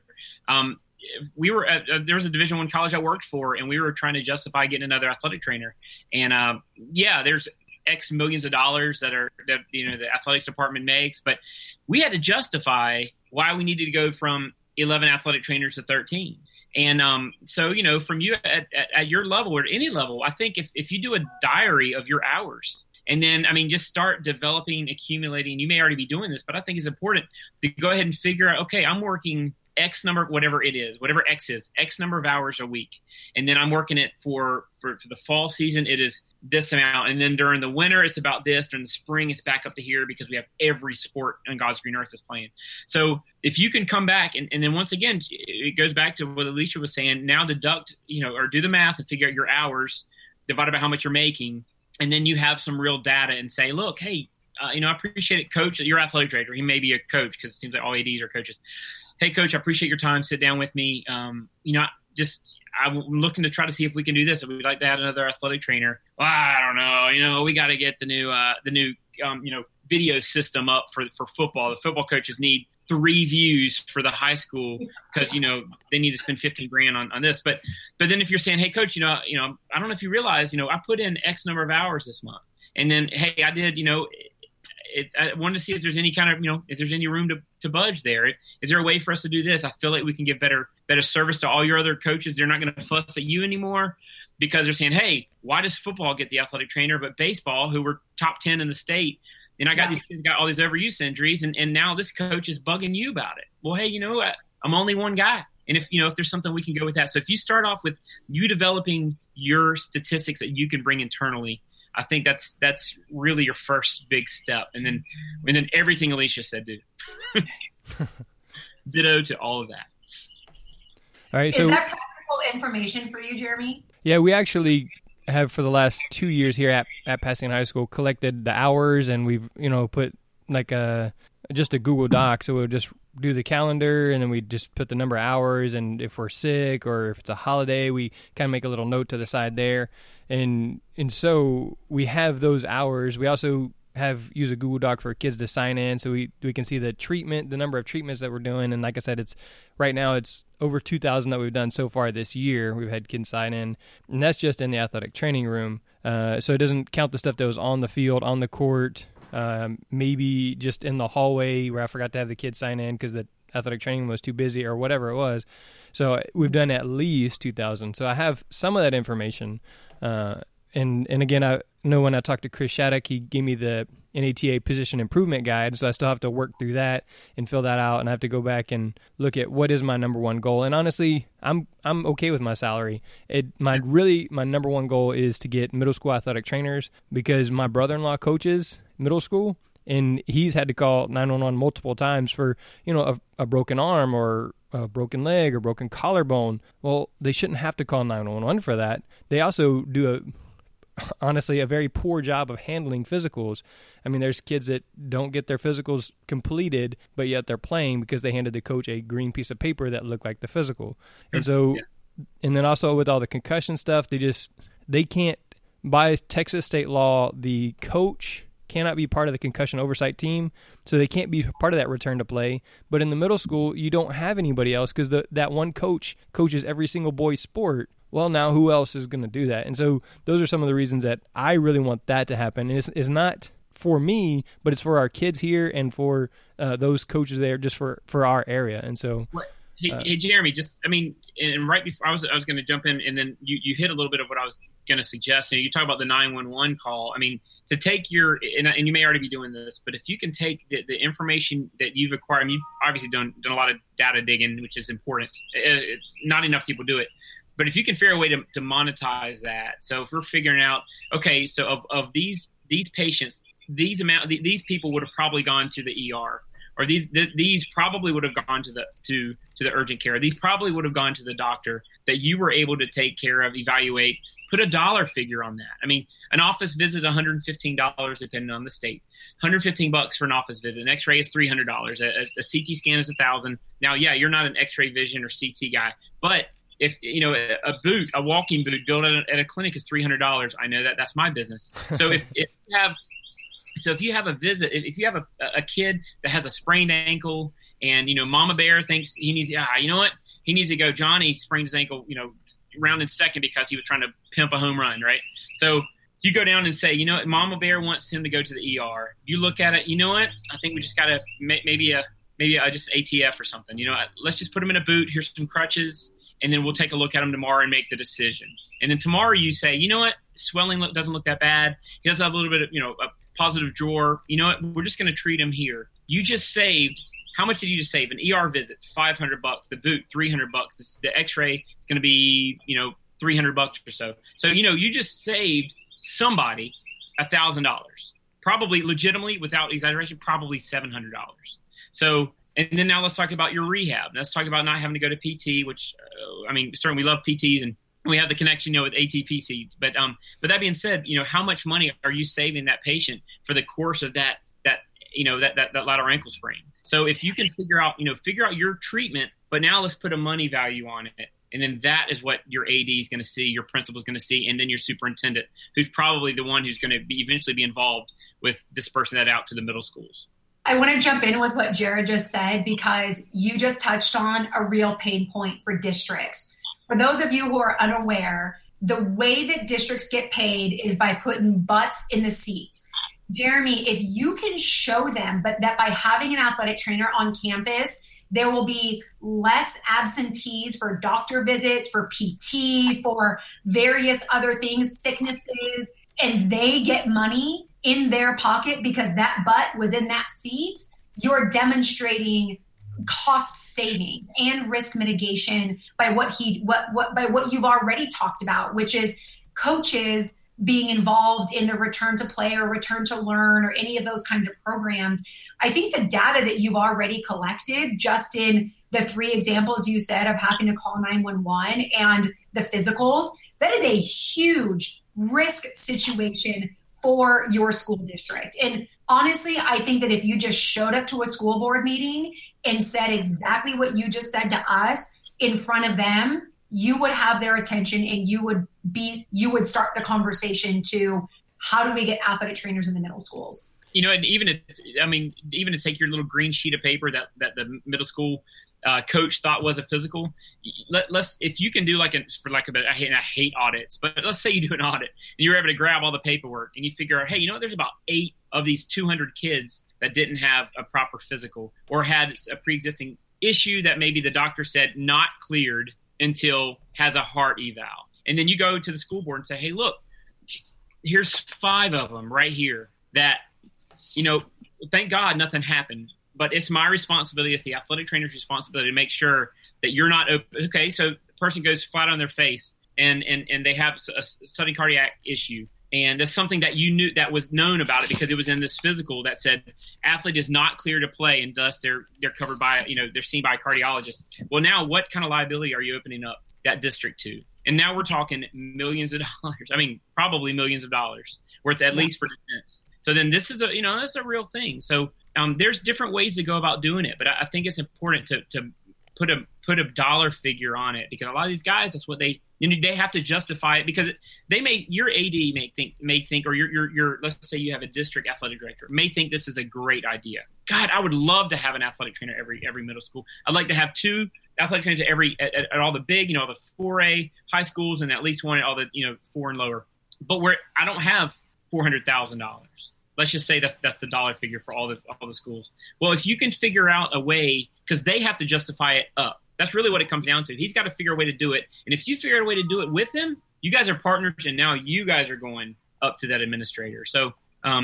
We were there was a Division I college I worked for, and we were trying to justify getting another athletic trainer. And there's X millions of dollars that the athletics department makes, but we had to justify why we needed to go from 11 athletic trainers to 13. And so, from you at your level or any level, I think if you do a diary of your hours, and then, just start developing, accumulating, you may already be doing this, but I think it's important to go ahead and figure out, okay, I'm working X number, whatever it is, whatever X is, X number of hours a week. And then I'm working it for the fall season, it is this amount. And then during the winter, it's about this. During the spring, it's back up to here because we have every sport on God's green earth is playing. So if you can come back and then once again, it goes back to what Alicia was saying, now deduct, or do the math and figure out your hours divided by how much you're making. And then you have some real data and say, look, hey, I appreciate it, coach, your athletic director. He may be a coach because it seems like all ADs are coaches. Hey, coach, I appreciate your time. Sit down with me. I'm looking to try to see if we can do this. If we'd like to add another athletic trainer. Well, I don't know. We got to get the new video system up for football. The football coaches need 3 views for the high school because, they need to spend $15,000 on this. But then if you're saying, hey, coach, I don't know if you realize, I put in X number of hours this month. And then, hey, I did, I wanted to see if there's any kind of, if there's any room to budge there. Is there a way for us to do this? I feel like we can give better service to all your other coaches. They're not going to fuss at you anymore because they're saying, hey, why does football get the athletic trainer, but baseball, who were top 10 in the state, and I got these kids got all these overuse injuries, and now this coach is bugging you about it. Well, hey, I'm only one guy. And if there's something we can go with that. So if you start off with you developing your statistics that you can bring internally, I think that's really your first big step. And then everything Alicia said, dude. Ditto to all of that. All right. Is that practical information for you, Jeremy? Yeah, we actually have for the last 2 years here at Pasadena High School collected the hours, and we've put like just a Google Doc, so we'll just do the calendar, and then we just put the number of hours, and if we're sick or if it's a holiday, we kind of make a little note to the side there, and so we have those hours. We also use a Google Doc for kids to sign in, so we can see the number of treatments that we're doing, and like I said, right now it's over 2,000 that we've done so far this year. We've had kids sign in, and that's just in the athletic training room. So it doesn't count the stuff that was on the field, on the court, maybe just in the hallway where I forgot to have the kids sign in because the athletic training was too busy or whatever it was. So we've done at least 2,000. So I have some of that information. And again, I know when I talked to Chris Shattuck, he gave me the NATA position improvement guide, so I still have to work through that and fill that out, and I have to go back and look at what is my number one goal. And honestly, I'm okay with my salary. My number one goal is to get middle school athletic trainers because my brother-in-law coaches middle school, and he's had to call 911 multiple times for a broken arm or a broken leg or broken collarbone. Well, they shouldn't have to call 911 for that. They also do honestly a very poor job of handling physicals. I mean, there's kids that don't get their physicals completed, but yet they're playing because they handed the coach a green piece of paper that looked like the physical. And so, and then also with all the concussion stuff, they can't, by Texas state law, the coach cannot be part of the concussion oversight team, so they can't be part of that return to play. But in the middle school, you don't have anybody else because that one coach coaches every single boy's sport. Well, now who else is going to do that? And so those are some of the reasons that I really want that to happen. And it's not for me, but it's for our kids here and for those coaches there, just for our area. And so, hey Jeremy, and right before I was going to jump in, and then you hit a little bit of what I was going to suggest. You talk about the 911 call. I mean, to take and you may already be doing this, but if you can take the information that you've acquired, you've obviously done a lot of data digging, which is important. Not enough people do it. But if you can figure a way to monetize that, so if we're figuring out, okay, so of these patients, these people would have probably gone to the ER, or these probably would have gone to the urgent care. These probably would have gone to the doctor that you were able to take care of, evaluate, put a dollar figure on that. I mean, an office visit, $115 depending on the state. $115 for an office visit. An X-ray is $300. A CT scan is $1,000. Now, yeah, you're not an X-ray vision or CT guy, but if a walking boot built at a clinic is $300. I know that's my business. So if you have a visit, if you have a kid that has a sprained ankle and Mama Bear thinks he needs, he needs to go. Johnny sprained his ankle, round in second because he was trying to pimp a home run, right? So you go down and say, you know what, Mama Bear wants him to go to the ER. You look at it, you know what? I think we just got to maybe just ATF or something. You know, let's just put him in a boot. Here's some crutches, and then we'll take a look at him tomorrow and make the decision. And then tomorrow you say, you know what, swelling doesn't look that bad. He does have a little bit of, a positive drawer. You know what, we're just going to treat him here. You just saved. How much did you just save? An ER visit, $500. The boot, $300. The X-ray is going to be, $300 or so. So, you just saved somebody $1,000. Probably legitimately, without exaggeration, probably $700. So, and then now let's talk about your rehab. Let's talk about not having to go to PT, which, certainly we love PTs and we have the connection, with ATPC. But that being said, how much money are you saving that patient for the course of that lateral ankle sprain? So if you can figure out your treatment, but now let's put a money value on it. And then that is what your AD is going to see, your principal is going to see, and then your superintendent, who's probably the one who's going to eventually be involved with dispersing that out to the middle schools. I want to jump in with what Jared just said, because you just touched on a real pain point for districts. For those of you who are unaware, the way that districts get paid is by putting butts in the seat. Jeremy, if you can show them that by having an athletic trainer on campus, there will be less absentees for doctor visits, for PT, for various other things, sicknesses, and they get money in their pocket because that butt was in that seat, you're demonstrating cost savings and risk mitigation by what you've already talked about, which is coaches being involved in the return to play or return to learn or any of those kinds of programs. I think the data that you've already collected just in the 3 examples you said of having to call 911 and the physicals, that is a huge risk situation for your school district. And honestly, I think that if you just showed up to a school board meeting and said exactly what you just said to us in front of them, you would have their attention and you would start the conversation to how do we get athletic trainers in the middle schools? And even to take your little green sheet of paper that the middle school coach thought was a physical. If you can do I hate audits, but let's say you do an audit and you're able to grab all the paperwork and you figure out, hey, there's about 8 of these 200 kids that didn't have a proper physical or had a pre-existing issue that maybe the doctor said not cleared until has a heart eval. And then you go to the school board and say, hey, look, here's 5 of them right here that, thank God nothing happened. But it's my responsibility, it's the athletic trainer's responsibility to make sure that you're not open. Okay, so the person goes flat on their face and they have a sudden cardiac issue. And that's something that you knew, that was known about it because it was in this physical that said athlete is not clear to play and thus they're covered by, they're seen by a cardiologist. Well, now what kind of liability are you opening up that district to? And now we're talking millions of dollars. Probably millions of dollars worth at least for defense. So then this is that's a real thing. So there's different ways to go about doing it, but I think it's important to put a dollar figure on it because a lot of these guys, that's what they have to justify it because your AD may think, or your let's say you have a district athletic director may think this is a great idea. God, I would love to have an athletic trainer every middle school. I'd like to have 2 athletic trainers at all the big, all the 4A high schools and at least one at all the 4 and lower. But I don't have $400,000. Let's just say that's the dollar figure for all the schools. Well, if you can figure out a way, because they have to justify it up. That's really what it comes down to. He's got to figure a way to do it. And if you figure out a way to do it with him, you guys are partners, and now you guys are going up to that administrator. So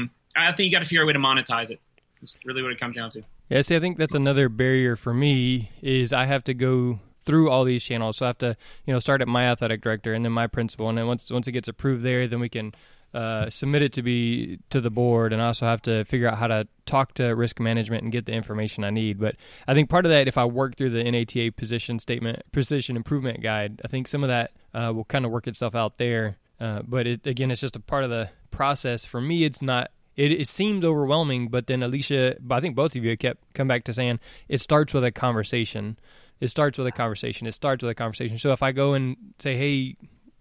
I think you got to figure out a way to monetize it. That's really what it comes down to. Yeah, see, I think that's another barrier for me is I have to go through all these channels. So I have to, start at my athletic director and then my principal. And then once it gets approved there, then we can submit it to the board, and I also have to figure out how to talk to risk management and get the information I need. But I think part of that, if I work through the NATA position improvement guide, I think some of that will kind of work itself out there. But it's just a part of the process. For me, it's not. It seems overwhelming, but then Alicia, I think both of you come back to saying it starts with a conversation. It starts with a conversation. So if I go and say, hey,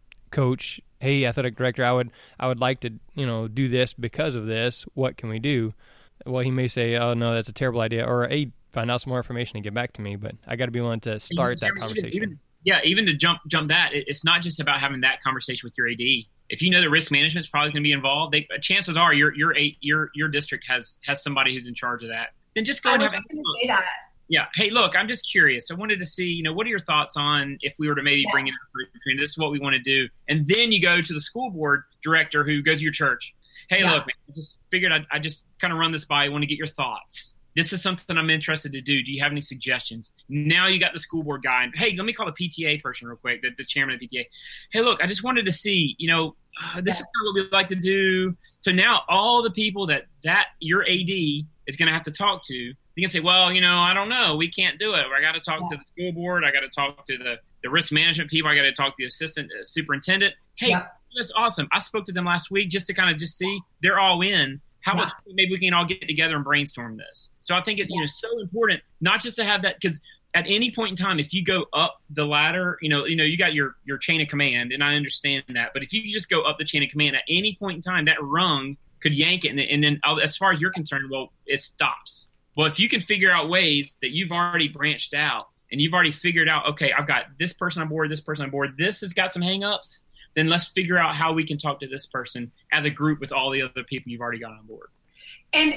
coach, hey, athletic director, I would like to, do this because of this. What can we do? Well, he may say, oh, no, that's a terrible idea. Or, hey, find out some more information and get back to me. But I got to be willing to start that conversation. Yeah, even to jump that, it's not just about having that conversation with your AD. If you know that risk management is probably going to be involved, chances are your district has somebody who's in charge of that. Then just go and have. I was just going to say that. Yeah. Hey, look, I'm just curious. I wanted to see, what are your thoughts on if we were to maybe bring in this is what we want to do, and then you go to the school board director who goes to your church. Hey, look, man, I just figured I just kind of run this by. I want to get your thoughts. This is something I'm interested to do. Do you have any suggestions? Now you got the school board guy. Hey, let me call the PTA person real quick, the chairman of the PTA. Hey, look, I just wanted to see, this is kind of what we like to do. So now all the people that your AD is going to have to talk to, you can say, well, I don't know. We can't do it. I got to talk to the school board. I got to talk to the risk management people. I got to talk to the assistant superintendent. Hey, that's awesome. I spoke to them last week just to kind of just see they're all in. How about maybe we can all get together and brainstorm this? So I think it's so important not just to have that, because at any point in time, if you go up the ladder, you got your chain of command, and I understand that. But if you just go up the chain of command at any point in time, that rung could yank it, and then as far as you're concerned, well, it stops. Well, if you can figure out ways that you've already branched out and you've already figured out, okay, I've got this person on board, this has got some hangups, then let's figure out how we can talk to this person as a group with all the other people you've already got on board. And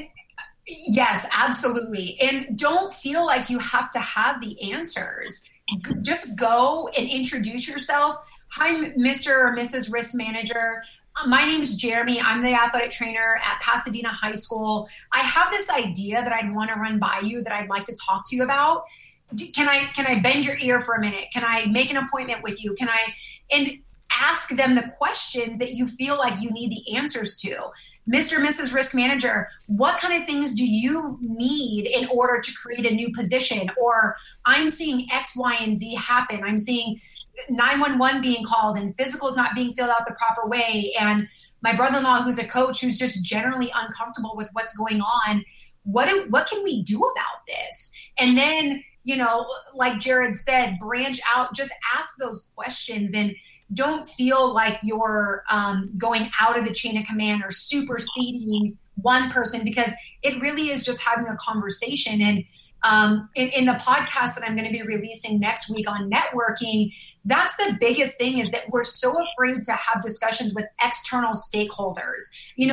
yes, absolutely. And don't feel like you have to have the answers. Just go and introduce yourself. Hi, Mr. or Mrs. Risk Manager. My name's Jeremy. I'm the athletic trainer at Pasadena High School. I have this idea that I'd want to run by you that I'd like to talk to you about. Can I bend your ear for a minute? Can I make an appointment with you? And ask them the questions that you feel like you need the answers to. Mr. and Mrs. Risk Manager, what kind of things do you need in order to create a new position? Or I'm seeing X, Y, and Z happen. I'm seeing 911 being called and physicals not being filled out the proper way. And my brother-in-law, who's a coach, who's just generally uncomfortable with what's going on. What can we do about this? And then, like Jared said, branch out, just ask those questions, and don't feel like you're going out of the chain of command or superseding one person, because it really is just having a conversation. And in the podcast that I'm going to be releasing next week on networking, that's the biggest thing, is that we're so afraid to have discussions with external stakeholders.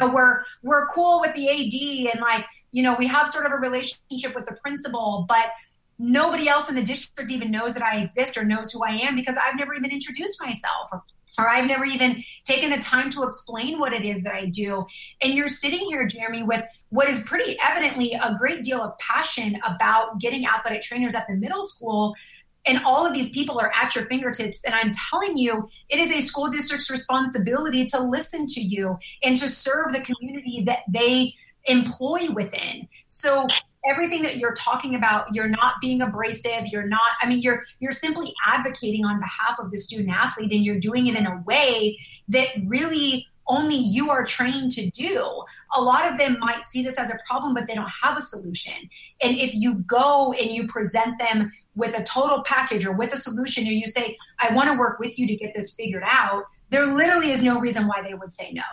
We're cool with the AD and we have sort of a relationship with the principal, but nobody else in the district even knows that I exist or knows who I am, because I've never even introduced myself or I've never even taken the time to explain what it is that I do. And you're sitting here, Jeremy, with what is pretty evidently a great deal of passion about getting athletic trainers at the middle school. And all of these people are at your fingertips. And I'm telling you, it is a school district's responsibility to listen to you and to serve the community that they employ within. So everything that you're talking about, you're not being abrasive. You're simply advocating on behalf of the student athlete, and you're doing it in a way that really only you are trained to do. A lot of them might see this as a problem, but they don't have a solution. And if you go and you present them with a total package or with a solution, or you say, I want to work with you to get this figured out, there literally is no reason why they would say no.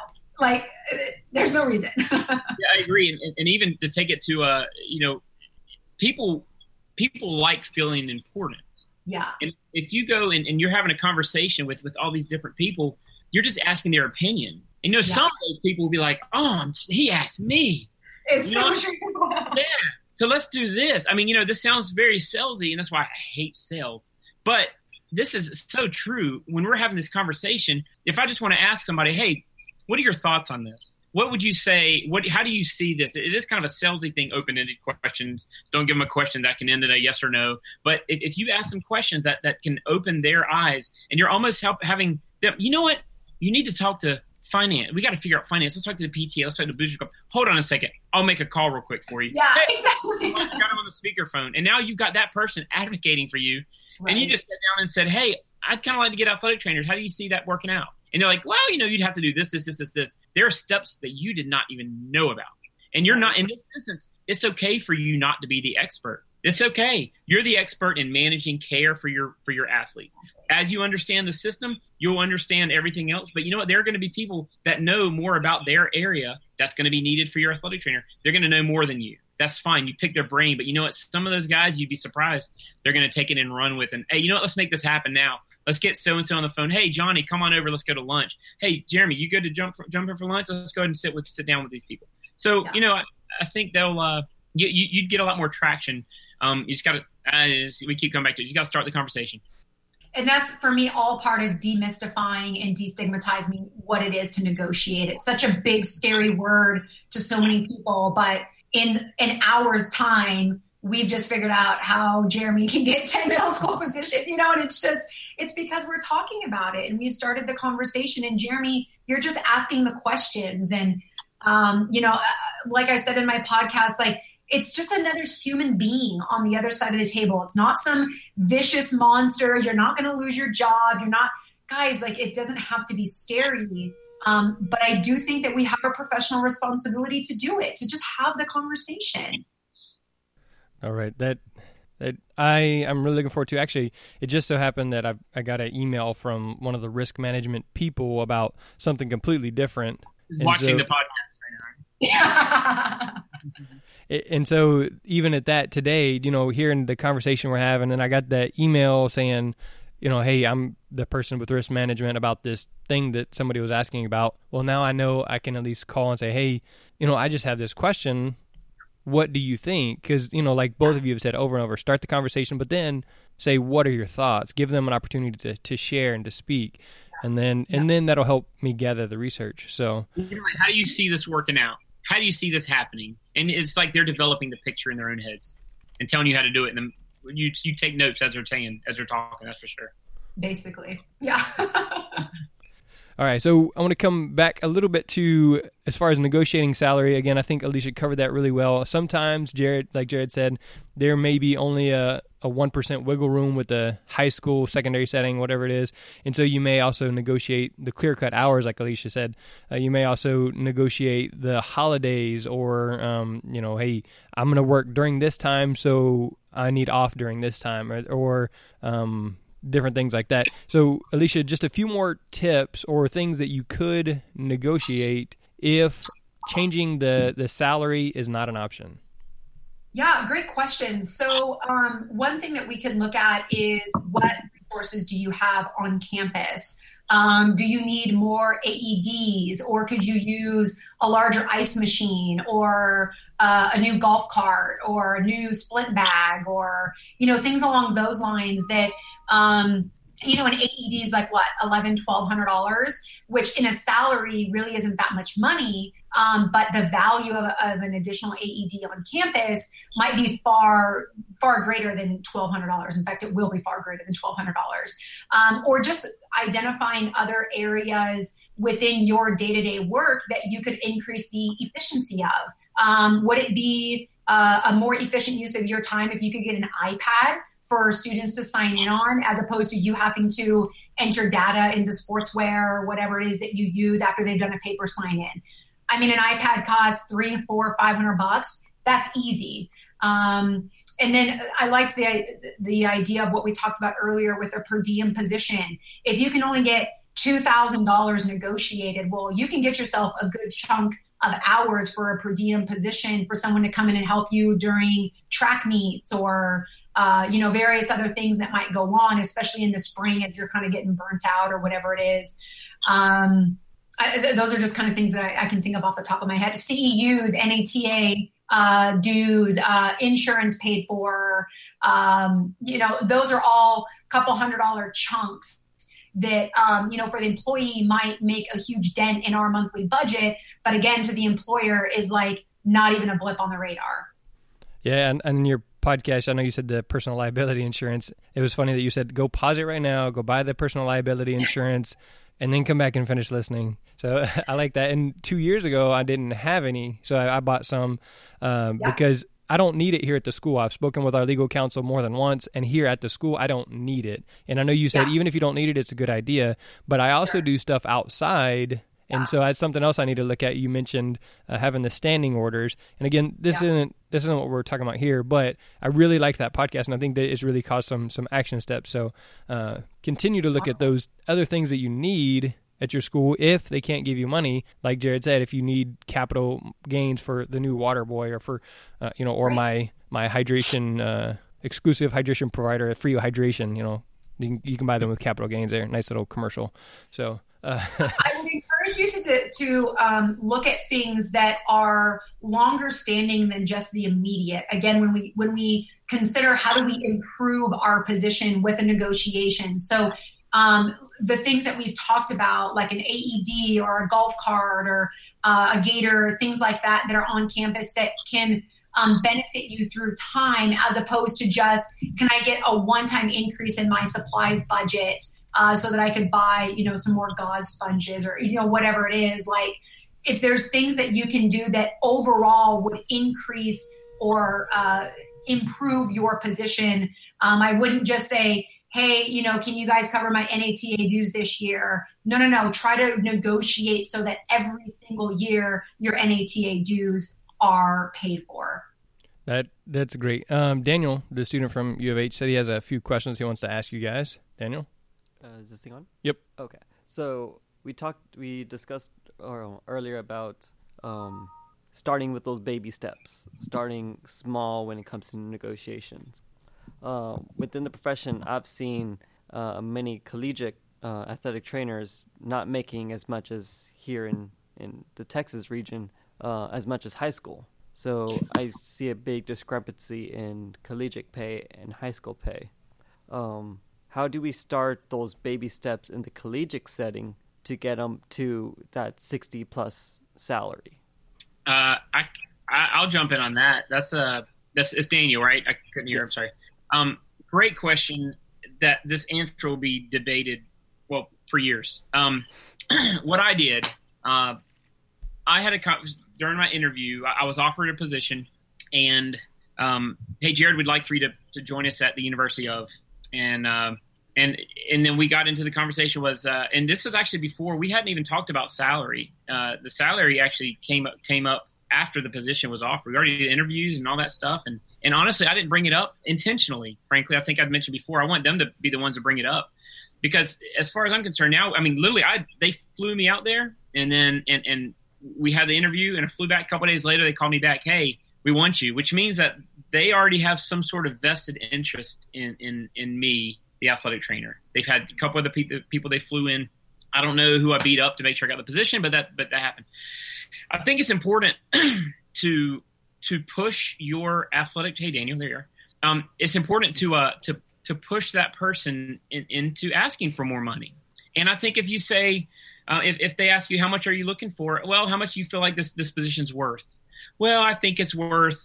There's no reason. Yeah, I agree. And even to take it to, people like feeling important. Yeah. And if you go and you're having a conversation with all these different people, you're just asking their opinion. And some of those people will be like, oh, he asked me. It's so true. Yeah. So let's do this. This sounds very salesy, and that's why I hate sales. But this is so true. When we're having this conversation, if I just want to ask somebody, hey, what are your thoughts on this? What would you say? How do you see this? It is kind of a salesy thing, open-ended questions. Don't give them a question that can end in a yes or no. But if you ask them questions that can open their eyes, and you're almost having them, you know what? You need to talk to finance. We got to figure out finance. Let's talk to the PTA. Let's talk to the Booster Club. Hold on a second. I'll make a call real quick for you. Yeah, exactly. I got him on the speakerphone. And now you've got that person advocating for you. Right. And you just sat down and said, hey, I'd kind of like to get athletic trainers. How do you see that working out? And they're like, well, you'd have to do this. There are steps that you did not even know about. And you're not, in this instance, it's okay for you not to be the expert. It's okay. You're the expert in managing care for your athletes. As you understand the system, you'll understand everything else. But you know what? There are going to be people that know more about their area that's going to be needed for your athletic trainer. They're going to know more than you. that's fine. You pick their brain, but you know what? Some of those guys, you'd be surprised. They're going to take it and run with it. Hey, you know what? Let's make this happen now. Let's get so-and-so on the phone. Hey, Johnny, come on over. Let's go to lunch. Hey, Jeremy, you good to jump in for lunch? Let's go ahead and sit down with these people. So, I think they'll you'd get a lot more traction. You just got to we keep coming back to it. You got to start the conversation. And that's, for me, all part of demystifying and destigmatizing what it is to negotiate. It's such a big, scary word to so many people, but in an hour's time, we've just figured out how Jeremy can get 10 middle school positions, and it's because we're talking about it and we've started the conversation. And Jeremy, you're just asking the questions. And, like I said in my podcast, like, it's just another human being on the other side of the table. It's not some vicious monster. You're not going to lose your job. You're not, guys, like, it doesn't have to be scary. But I do think that we have a professional responsibility to do it, to just have the conversation. All right. That I'm really looking forward to. Actually, it just so happened that I got an email from one of the risk management people about something completely different. Watching the podcast right now. And so even at that today, hearing the conversation we're having, and I got that email saying, hey, I'm the person with risk management about this thing that somebody was asking about. Well, now I know I can at least call and say, hey, I just have this question. What do you think? Because, like both of you have said over and over, start the conversation, but then say, what are your thoughts? Give them an opportunity to share and to speak. And then that'll help me gather the research. So how do you see this working out? How do you see this happening? And it's like they're developing the picture in their own heads and telling you how to do it. And then you take notes as they're talking, that's for sure. Basically. Yeah. All right. So I want to come back a little bit to as far as negotiating salary. Again, I think Alicia covered that really well. Sometimes, like Jared said, there may be only a 1% wiggle room with the high school, secondary setting, whatever it is. And so you may also negotiate the clear-cut hours, like Alicia said. You may also negotiate the holidays or, hey, I'm going to work during this time, so I need off during this time, or different things like that. So, Alicia, just a few more tips or things that you could negotiate if changing the salary is not an option. Yeah, great question. So one thing that we can look at is what resources do you have on campus? Do you need more AEDs, or could you use a larger ice machine, or a new golf cart, or a new splint bag, or, things along those lines that, an AED is like what, $1,100, $1,200, which in a salary really isn't that much money. But the value of an additional AED on campus might be far, far greater than $1,200. In fact, it will be far greater than $1,200. Or just identifying other areas within your day-to-day work that you could increase the efficiency of. Would it be a more efficient use of your time if you could get an iPad for students to sign in on, as opposed to you having to enter data into Sportswear or whatever it is that you use after they've done a paper sign in? I mean, an iPad costs $300, $400, $500. That's easy. And then I liked the idea of what we talked about earlier with a per diem position. If you can only get $2,000 negotiated, well, you can get yourself a good chunk of hours for a per diem position for someone to come in and help you during track meets or, various other things that might go on, especially in the spring if you're kind of getting burnt out or whatever it is. Those are just kind of things that I can think of off the top of my head. CEUs, NATA, dues, insurance paid for, those are all couple $100 chunks that, for the employee might make a huge dent in our monthly budget. But again, to the employer is like not even a blip on the radar. Yeah. And in your podcast, I know you said the personal liability insurance. It was funny that you said, go pause it right now, go buy the personal liability insurance, and then come back and finish listening. So I like that. And 2 years ago, I didn't have any. So I bought some because I don't need it here at the school. I've spoken with our legal counsel more than once, and here at the school, I don't need it. And I know you said even if you don't need it, it's a good idea. But I also do stuff outside. And so that's something else I need to look at. You mentioned having the standing orders. And again, this isn't what we're talking about here, but I really like that podcast, and I think that it's really caused some action steps. So continue to look at those other things that you need at your school if they can't give you money. Like Jared said, if you need capital gains for the new water boy or for, or my hydration, exclusive hydration provider, Free Hydration, you can buy them with capital gains there. Nice little commercial. So, I would encourage you to look at things that are longer standing than just the immediate. Again, when we consider how do we improve our position with a negotiation. So the things that we've talked about, like an AED or a golf cart or a gator, things like that are on campus that can benefit you through time, as opposed to just, can I get a one-time increase in my supplies budget so that I could buy, some more gauze sponges or, whatever it is. Like, if there's things that you can do that overall would increase or improve your position, I wouldn't just say, hey, can you guys cover my NATA dues this year? No. Try to negotiate so that every single year your NATA dues are paid for. That's great. Daniel, the student from U of H, said he has a few questions he wants to ask you guys. Daniel? Is this thing on? Yep. Okay. So we discussed earlier about starting with those baby steps, starting small when it comes to negotiations. Within the profession, I've seen many collegiate athletic trainers not making as much as here in the Texas region, as much as high school. So I see a big discrepancy in collegiate pay and high school pay. How do we start those baby steps in the collegiate setting to get them to that 60+ salary? I'll jump in on that. It's Daniel, right? I couldn't hear. Yes. I'm sorry. Great question. That this answer will be debated, for years. What I did, I had during my interview, I was offered a position, and hey, Jared, we'd like for you to join us at the University of, and then we got into the conversation and this was actually before we hadn't even talked about salary. The salary actually came up after the position was offered. We already did interviews and all that stuff. And honestly, I didn't bring it up intentionally. Frankly, I think I'd mentioned before, I want them to be the ones to bring it up, because as far as I'm concerned now, I mean, literally they flew me out there, and then, and we had the interview, and I flew back a couple of days later. They called me back. Hey, we want you, which means that they already have some sort of vested interest in me, the athletic trainer. They've had a couple of the people they flew in. I don't know who I beat up to make sure I got the position, but that happened. I think it's important to push your athletic. Hey, Daniel, there you are. It's important to push that person into asking for more money. And I think if you say, if they ask you, how much are you looking for? Well, how much do you feel like this position's worth? Well, I think it's worth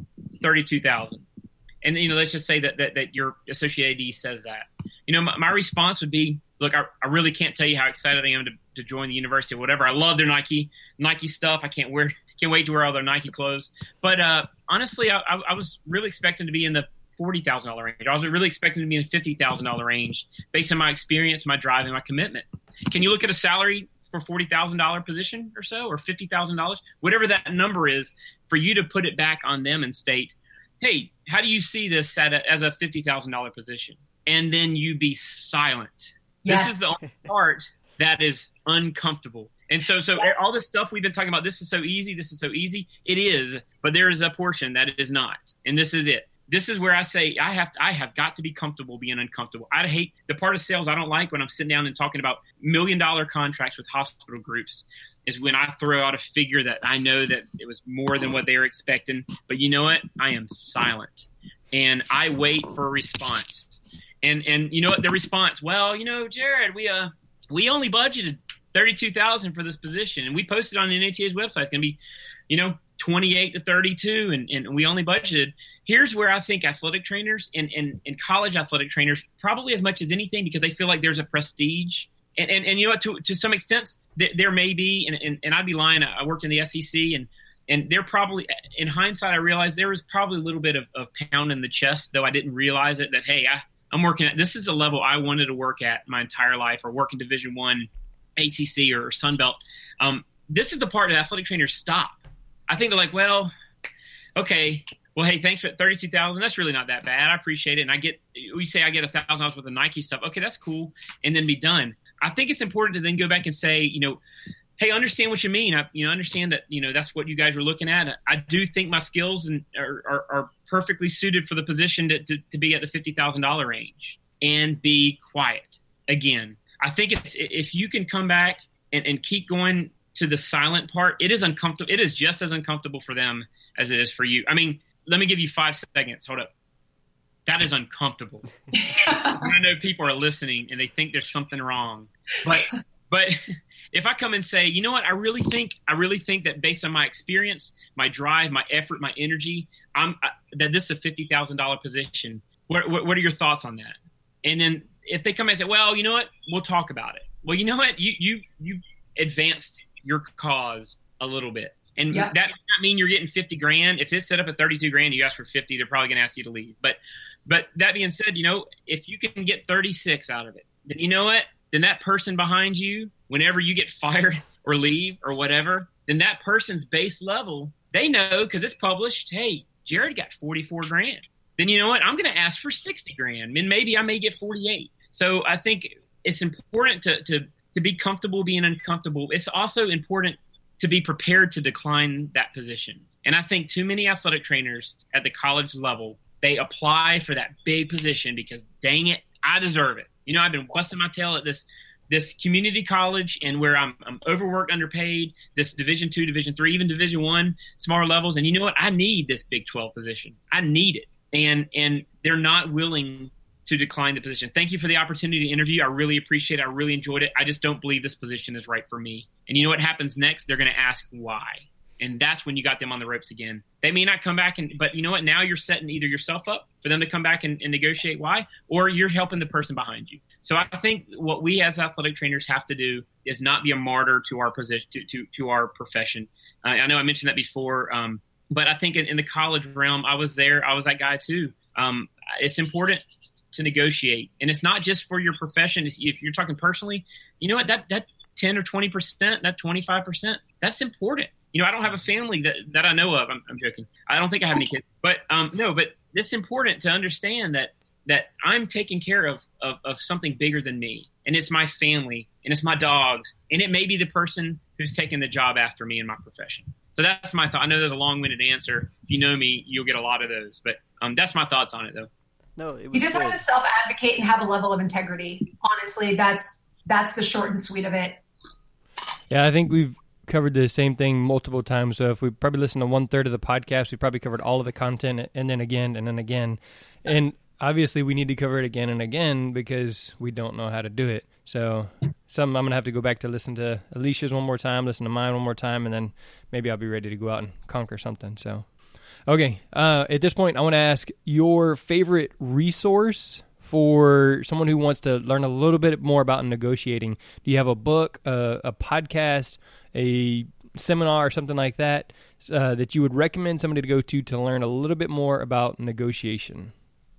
$32,000. And, let's just say that your associate AD says that. My response would be, look, I really can't tell you how excited I am to join the university or whatever. I love their Nike stuff. I can't wait to wear all their Nike clothes. But honestly, I was really expecting to be in the $40,000 range. I was really expecting to be in the $50,000 range based on my experience, my drive, and my commitment. Can you look at a salary for $40,000 position or so, or $50,000, whatever that number is, for you to put it back on them and state, hey, how do you see this as a $50,000 position? And then you be silent. Yes. This is the only part that is uncomfortable. And so all this stuff we've been talking about, this is so easy. It is, but there is a portion that it is not. And this is it. This is where I say I have got to be comfortable being uncomfortable. I hate the part of sales I don't like when I'm sitting down and talking about $1 million contracts with hospital groups, is when I throw out a figure that I know that it was more than what they were expecting. But you know what? I am silent, and I wait for a response. And you know what? The response, well, Jared, we only budgeted $32,000 for this position, and we posted on the NATA's website. It's going to be, 28 to 32, and we only budgeted. Here's where I think athletic trainers and college athletic trainers, probably as much as anything, because they feel like there's a prestige. And you know what, to some extent, there may be, and I'd be lying. I worked in the SEC, and there probably, in hindsight, I realized there was probably a little bit of pound in the chest, though I didn't realize it, that, hey, I'm working at, this is the level I wanted to work at my entire life, or work in Division I, ACC, or Sun Belt. This is the part that athletic trainers stop. I think they're like, well, okay, well, hey, thanks for $32,000. That's really not that bad. I appreciate it. And we say I get $1,000 worth of Nike stuff. Okay, that's cool. And then be done. I think it's important to then go back and say, hey, understand what you mean. Understand that, that's what you guys are looking at. I do think my skills are perfectly suited for the position to be at the $50,000 range, and be quiet. Again, I think if you can come back and keep going to the silent part, it is uncomfortable. It is just as uncomfortable for them as it is for you. I mean, let me give you 5 seconds. Hold up. That is uncomfortable. I know people are listening and they think there's something wrong, but if I come and say, you know what, I really think that based on my experience, my drive, my effort, my energy, that this is a $50,000 position. What are your thoughts on that? And then if they come and say, well, you know what, we'll talk about it. Well, you know what, you advanced your cause a little bit. And that does not mean you're getting $50,000. If it's set up at $32,000, you ask for $50,000, they're probably going to ask you to leave. But that being said, if you can get 36 out of it, then you know what? Then that person behind you, whenever you get fired or leave or whatever, then that person's base level, they know because it's published. Hey, Jared got $44,000. Then you know what? I'm going to ask for $60,000, and maybe I may get 48. So I think it's important to be comfortable being uncomfortable. It's also important to be prepared to decline that position. And I think too many athletic trainers at the college level, they apply for that big position because, dang it, I deserve it. I've been busting my tail at this community college, and where I'm overworked, underpaid, this Division II, Division III, even Division I, smaller levels. And you know what? I need this Big 12 position. I need it. And they're not willing to decline the position. Thank you for the opportunity to interview. I really appreciate it. I really enjoyed it. I just don't believe this position is right for me. And you know what happens next? They're going to ask why. And that's when you got them on the ropes again. They may not come back, but you know what? Now you're setting either yourself up for them to come back and negotiate why, or you're helping the person behind you. So I think what we as athletic trainers have to do is not be a martyr to our position, to our profession. I know I mentioned that before, but I think in the college realm, I was there. I was that guy too. It's important to negotiate, and it's not just for your profession. If you're talking personally, you know what? That 10 or 20%, that 25%, that's important. I don't have a family that I know of. I'm joking. I don't think I have any kids. But but it's important to understand that I'm taking care of something bigger than me. And it's my family, and it's my dogs, and it may be the person who's taking the job after me in my profession. So that's my thought. I know there's a long-winded answer. If you know me, you'll get a lot of those. But that's my thoughts on it, though. No, it was you just good. have to self-advocate and have a level of integrity. Honestly, that's the short and sweet of it. Yeah, I think we've covered the same thing multiple times. So if we probably listen to 1/3 of the podcast, we probably covered all of the content, and then again, and then again. And obviously we need to cover it again and again because we don't know how to do it. So I'm going to have to go back to listen to Alicia's one more time, listen to mine one more time, and then maybe I'll be ready to go out and conquer something. So, okay. At this point, I want to ask your favorite resource for someone who wants to learn a little bit more about negotiating. Do you have a book, a podcast, a seminar, or something like that that you would recommend somebody to go to learn a little bit more about negotiation?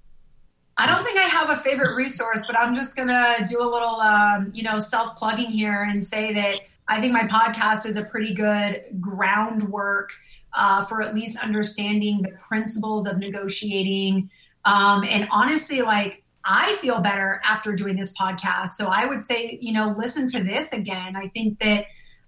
I don't think I have a favorite resource, but I'm just going to do a little, self-plugging here and say that I think my podcast is a pretty good groundwork for at least understanding the principles of negotiating. And honestly, I feel better after doing this podcast. So I would say, listen to this again. I think that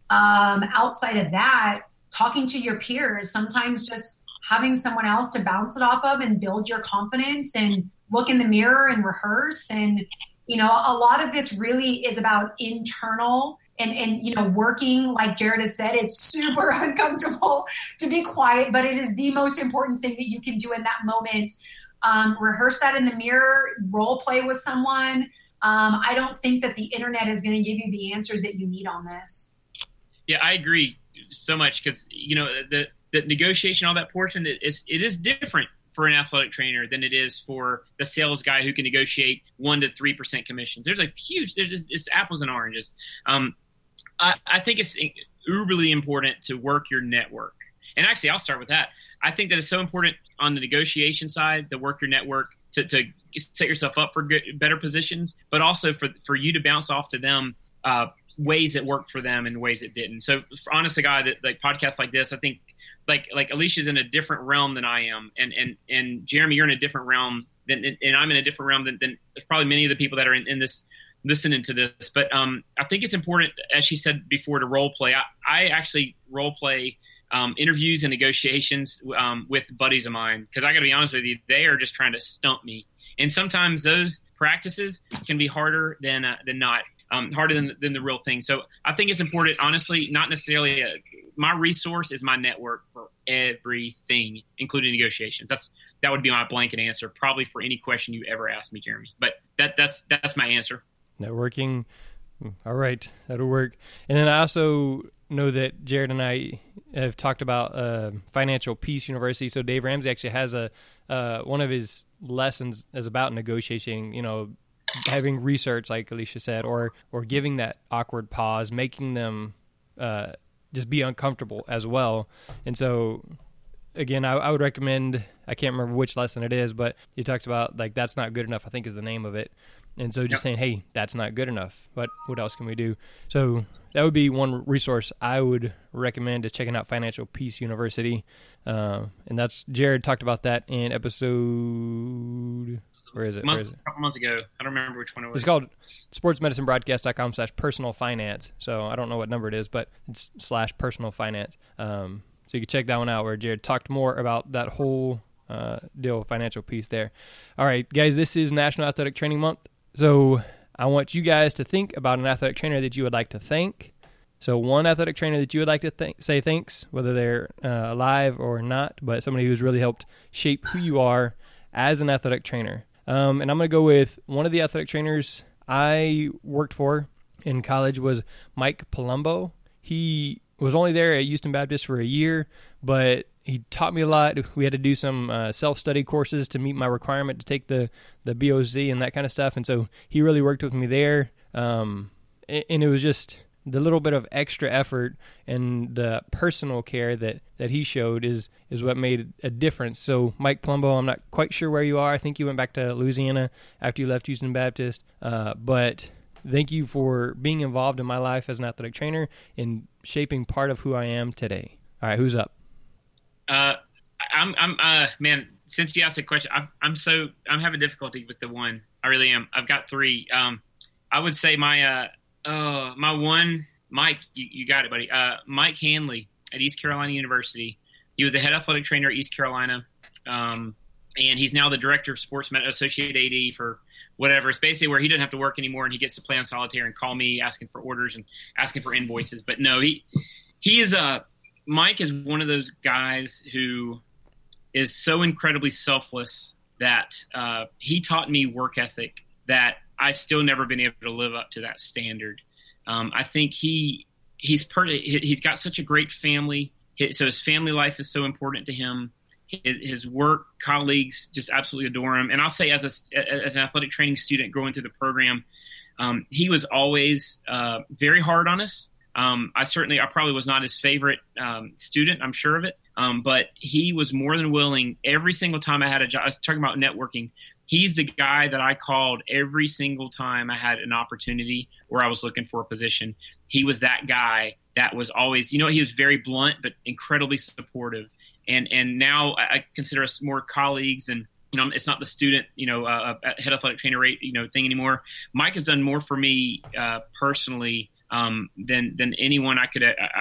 outside of that, talking to your peers, sometimes just having someone else to bounce it off of and build your confidence and look in the mirror and rehearse. And, a lot of this really is about internal and working, like Jared has said, it's super uncomfortable to be quiet, but it is the most important thing that you can do in that moment. Rehearse that in the mirror, role play with someone. I don't think that the internet is going to give you the answers that you need on this. Yeah, I agree so much because, the negotiation, all that portion, it is different for an athletic trainer than it is for the sales guy who can negotiate 1% to 3% commissions. It's apples and oranges. I think it's uberly important to work your network. And actually, I'll start with that. I think that it's so important on the negotiation side to work your network to set yourself up for better positions, but also for you to bounce off to them ways that worked for them and ways that didn't. So honest to God, that podcasts like this, I think like Alicia's in a different realm than I am. And Jeremy, you're in a different realm and I'm in a different realm than probably many of the people that are in this listening to this. But I think it's important, as she said before, to role play. I actually role play interviews and negotiations with buddies of mine, because I got to be honest with you, they are just trying to stump me. And sometimes those practices can be harder than not, harder than the real thing. So I think it's important, honestly, not necessarily my resource is my network for everything, including negotiations. That would be my blanket answer, probably for any question you ever ask me, Jeremy. But that's my answer. Networking. All right. That'll work. And then I also know that Jared and I have talked about Financial Peace University. So Dave Ramsey actually has one of his lessons is about negotiating, having research, like Alicia said, or giving that awkward pause, making them just be uncomfortable as well. And so, again, I would recommend, I can't remember which lesson it is, but he talks about, like, that's not good enough, I think is the name of it. And so just saying, hey, that's not good enough. What else can we do? So that would be one resource I would recommend, is checking out Financial Peace University. And that's, Jared talked about that in episode, where is it? A couple months ago. I don't remember which one it was. It's called sportsmedicinebroadcast.com/personal-finance. So I don't know what number it is, but it's /personal-finance. So you can check that one out, where Jared talked more about that whole deal of financial peace there. All right, guys, this is National Athletic Training Month. So I want you guys to think about an athletic trainer that you would like to thank. So one athletic trainer that you would like to say thanks, whether they're alive or not, but somebody who's really helped shape who you are as an athletic trainer. And I'm going to go with one of the athletic trainers I worked for in college was Mike Palumbo. He was only there at Houston Baptist for a year, but he taught me a lot. We had to do some self-study courses to meet my requirement to take the BOC and that kind of stuff. And so he really worked with me there. And it was just the little bit of extra effort and the personal care that he showed is what made a difference. So Mike Palumbo, I'm not quite sure where you are. I think you went back to Louisiana after you left Houston Baptist. But thank you for being involved in my life as an athletic trainer and shaping part of who I am today. All right, who's up? Man, since you asked the question, I'm having difficulty with the one. I really am. I've got three. I would say my one, Mike, you got it, buddy. Mike Hanley at East Carolina University. He was the head athletic trainer at East Carolina. And he's now the director of sports med, associate AD for whatever. It's basically where he doesn't have to work anymore and he gets to play on solitaire and call me asking for orders and asking for invoices. But no, he is Mike is one of those guys who is so incredibly selfless that he taught me work ethic that I've still never been able to live up to that standard. I think he's got such a great family, so his family life is so important to him. His work colleagues just absolutely adore him. And I'll say, as an athletic training student going through the program, he was always very hard on us. I probably was not his favorite student, I'm sure of it. But he was more than willing every single time I had a job. I was talking about networking. He's the guy that I called every single time I had an opportunity where I was looking for a position. He was that guy that was always, he was very blunt, but incredibly supportive. And now I consider us more colleagues and, it's not the student, head athletic trainer rate, thing anymore. Mike has done more for me personally than anyone I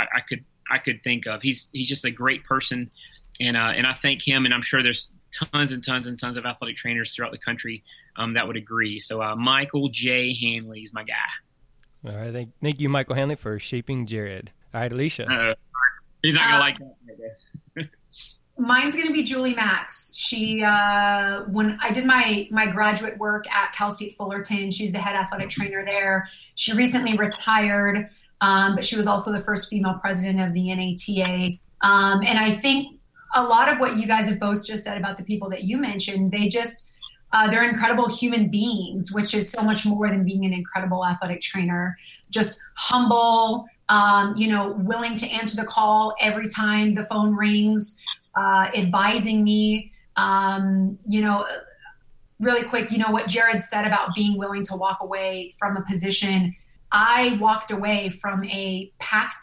could think of. He's just a great person, and I thank him. And I'm sure there's tons and tons and tons of athletic trainers throughout the country that would agree. So Michael J. Hanley is my guy. All right, thank you, Michael Hanley, for shaping Jared. All right, Alicia. He's not gonna like that. Mine's going to be Julie Max. She, when I did my graduate work at Cal State Fullerton, she's the head athletic trainer there. She recently retired, but she was also the first female president of the NATA. And I think a lot of what you guys have both just said about the people that you mentioned, they're incredible human beings, which is so much more than being an incredible athletic trainer. Just humble, willing to answer the call every time the phone rings. Advising me, really quick, what Jared said about being willing to walk away from a position. I walked away from a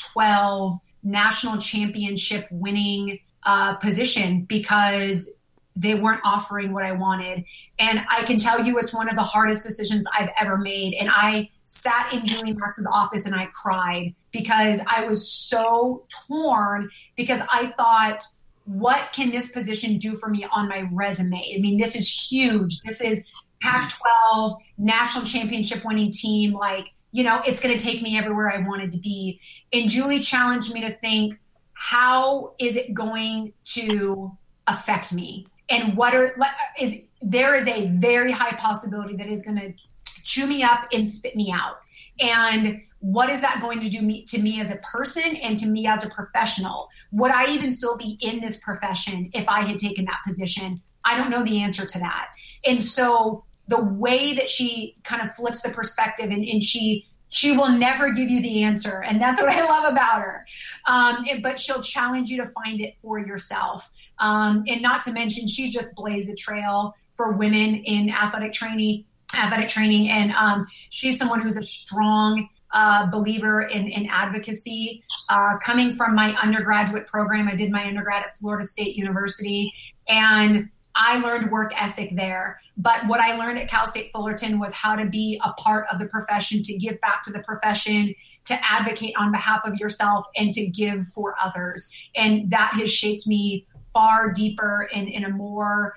Pac-12 national championship winning position because they weren't offering what I wanted. And I can tell you it's one of the hardest decisions I've ever made. And I sat in Julie Max's office and I cried because I was so torn, because I thought, what can this position do for me on my resume? I mean, this is huge. This is Pac-12 national championship winning team. Like, you know, it's going to take me everywhere I wanted to be. And Julie challenged me to think, how is it going to affect me? And there is a very high possibility that is going to chew me up and spit me out. And what is that going to do to me as a person and to me as a professional? Would I even still be in this profession if I had taken that position? I don't know the answer to that. And so the way that she kind of flips the perspective, and she will never give you the answer. And that's what I love about her. But she'll challenge you to find it for yourself. And not to mention, she's just blazed the trail for women in athletic training. And she's someone who's a strong believer in advocacy. Coming from my undergraduate program, I did my undergrad at Florida State University, and I learned work ethic there. But what I learned at Cal State Fullerton was how to be a part of the profession, to give back to the profession, to advocate on behalf of yourself, and to give for others. And that has shaped me far deeper in a more,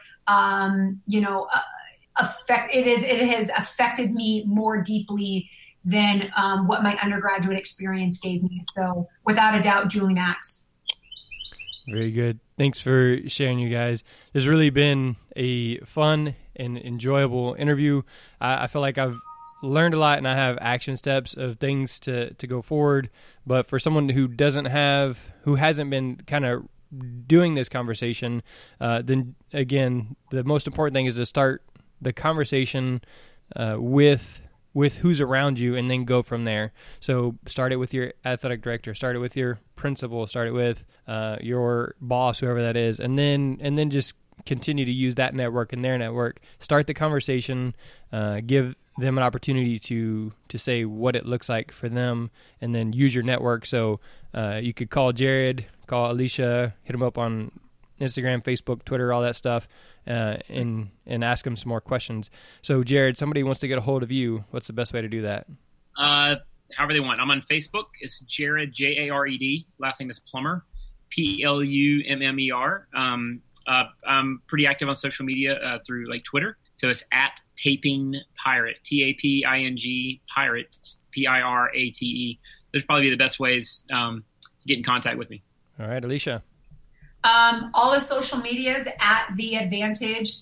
it has affected me more deeply than what my undergraduate experience gave me. So without a doubt, Julie Max. Very good. Thanks for sharing, you guys. This has really been a fun and enjoyable interview. I feel like I've learned a lot, and I have action steps of things to go forward. But for someone who hasn't been kind of doing this conversation, then again, the most important thing is to start the conversation with who's around you, and then go from there. So start it with your athletic director, start it with your principal, start it with your boss, whoever that is, and then just continue to use that network and their network. Start the conversation, give them an opportunity to say what it looks like for them, and then use your network. So you could call Jared, call Alicia, hit them up on Instagram, Facebook, Twitter, all that stuff, and ask them some more questions. So, Jared, somebody wants to get a hold of you. What's the best way to do that? However they want. I'm on Facebook. It's Jared, Jared. Last name is Plummer, Plummer. I'm pretty active on social media through like Twitter. So it's at Taping Pirate, Taping Pirate, Pirate. Those probably be the best ways to get in contact with me. All right, Alicia. All the social medias at The Advantage,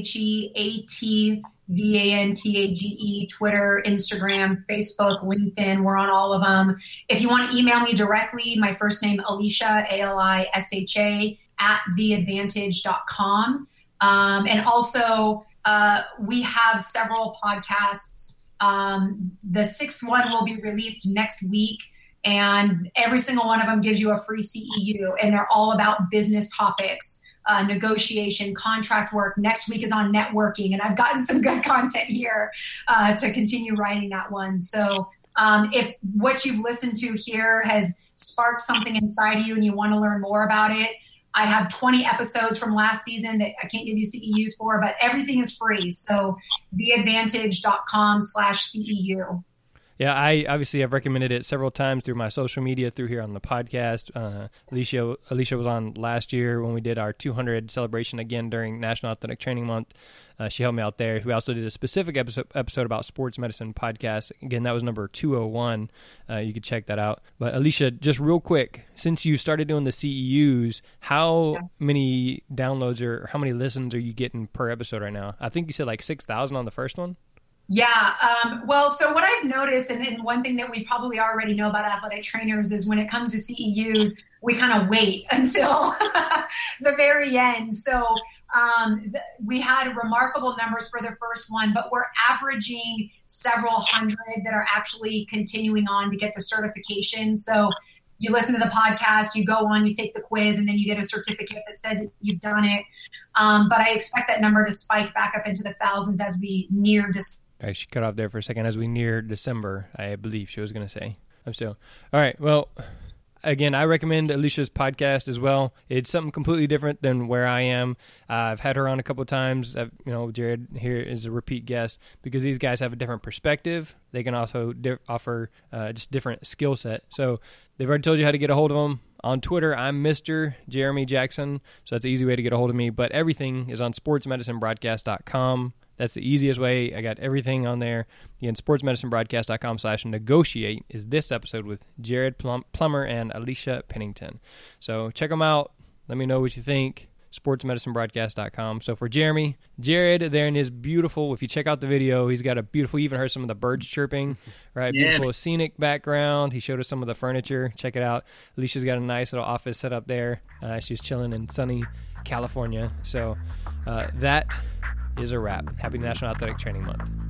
TheAdvantage, Twitter, Instagram, Facebook, LinkedIn. We're on all of them. If you want to email me directly, my first name, Alicia, Alisha, at theadvantage.com. And also, we have several podcasts. The sixth one will be released next week. And every single one of them gives you a free CEU, and they're all about business topics, negotiation, contract work. Next week is on networking, and I've gotten some good content here to continue writing that one. So if what you've listened to here has sparked something inside of you and you want to learn more about it, I have 20 episodes from last season that I can't give you CEUs for, but everything is free. So theadvantage.com/CEU. Yeah, I've recommended it several times through my social media, through here on the podcast. Alicia was on last year when we did our 200 celebration again during National Athletic Training Month. She helped me out there. We also did a specific episode about sports medicine podcast. Again, that was number 201. You could check that out. But Alicia, just real quick, since you started doing the CEUs, how many downloads or how many listens are you getting per episode right now? I think you said like 6,000 on the first one. Yeah. Well, so what I've noticed, and one thing that we probably already know about athletic trainers, is when it comes to CEUs, we kind of wait until the very end. So we had remarkable numbers for the first one, but we're averaging several hundred that are actually continuing on to get the certification. So you listen to the podcast, you go on, you take the quiz, and then you get a certificate that says that you've done it. But I expect that number to spike back up into the thousands as we near December. She cut off there for a second. As we near December, I believe she was going to say. I'm still. All right. Well, again, I recommend Alicia's podcast as well. It's something completely different than where I am. I've had her on a couple of times. Jared here is a repeat guest because these guys have a different perspective. They can also offer just different skill set. So they've already told you how to get a hold of them. On Twitter, I'm Mr. Jeremy Jackson, so that's the easy way to get a hold of me. But everything is on sportsmedicinebroadcast.com. That's the easiest way. I got everything on there. Again, sportsmedicinebroadcast.com/negotiate is this episode with Jared Plummer and Alicia Pennington. So check them out. Let me know what you think. sportsmedicinebroadcast.com. So for Jeremy, Jared there in his beautiful, if you check out the video, he's got a beautiful, you even heard some of the birds chirping, right? Yeah. Beautiful scenic background. He showed us some of the furniture. Check it out. Alicia's got a nice little office set up there. She's chilling in sunny California. So that is a wrap. Happy National Athletic Training Month.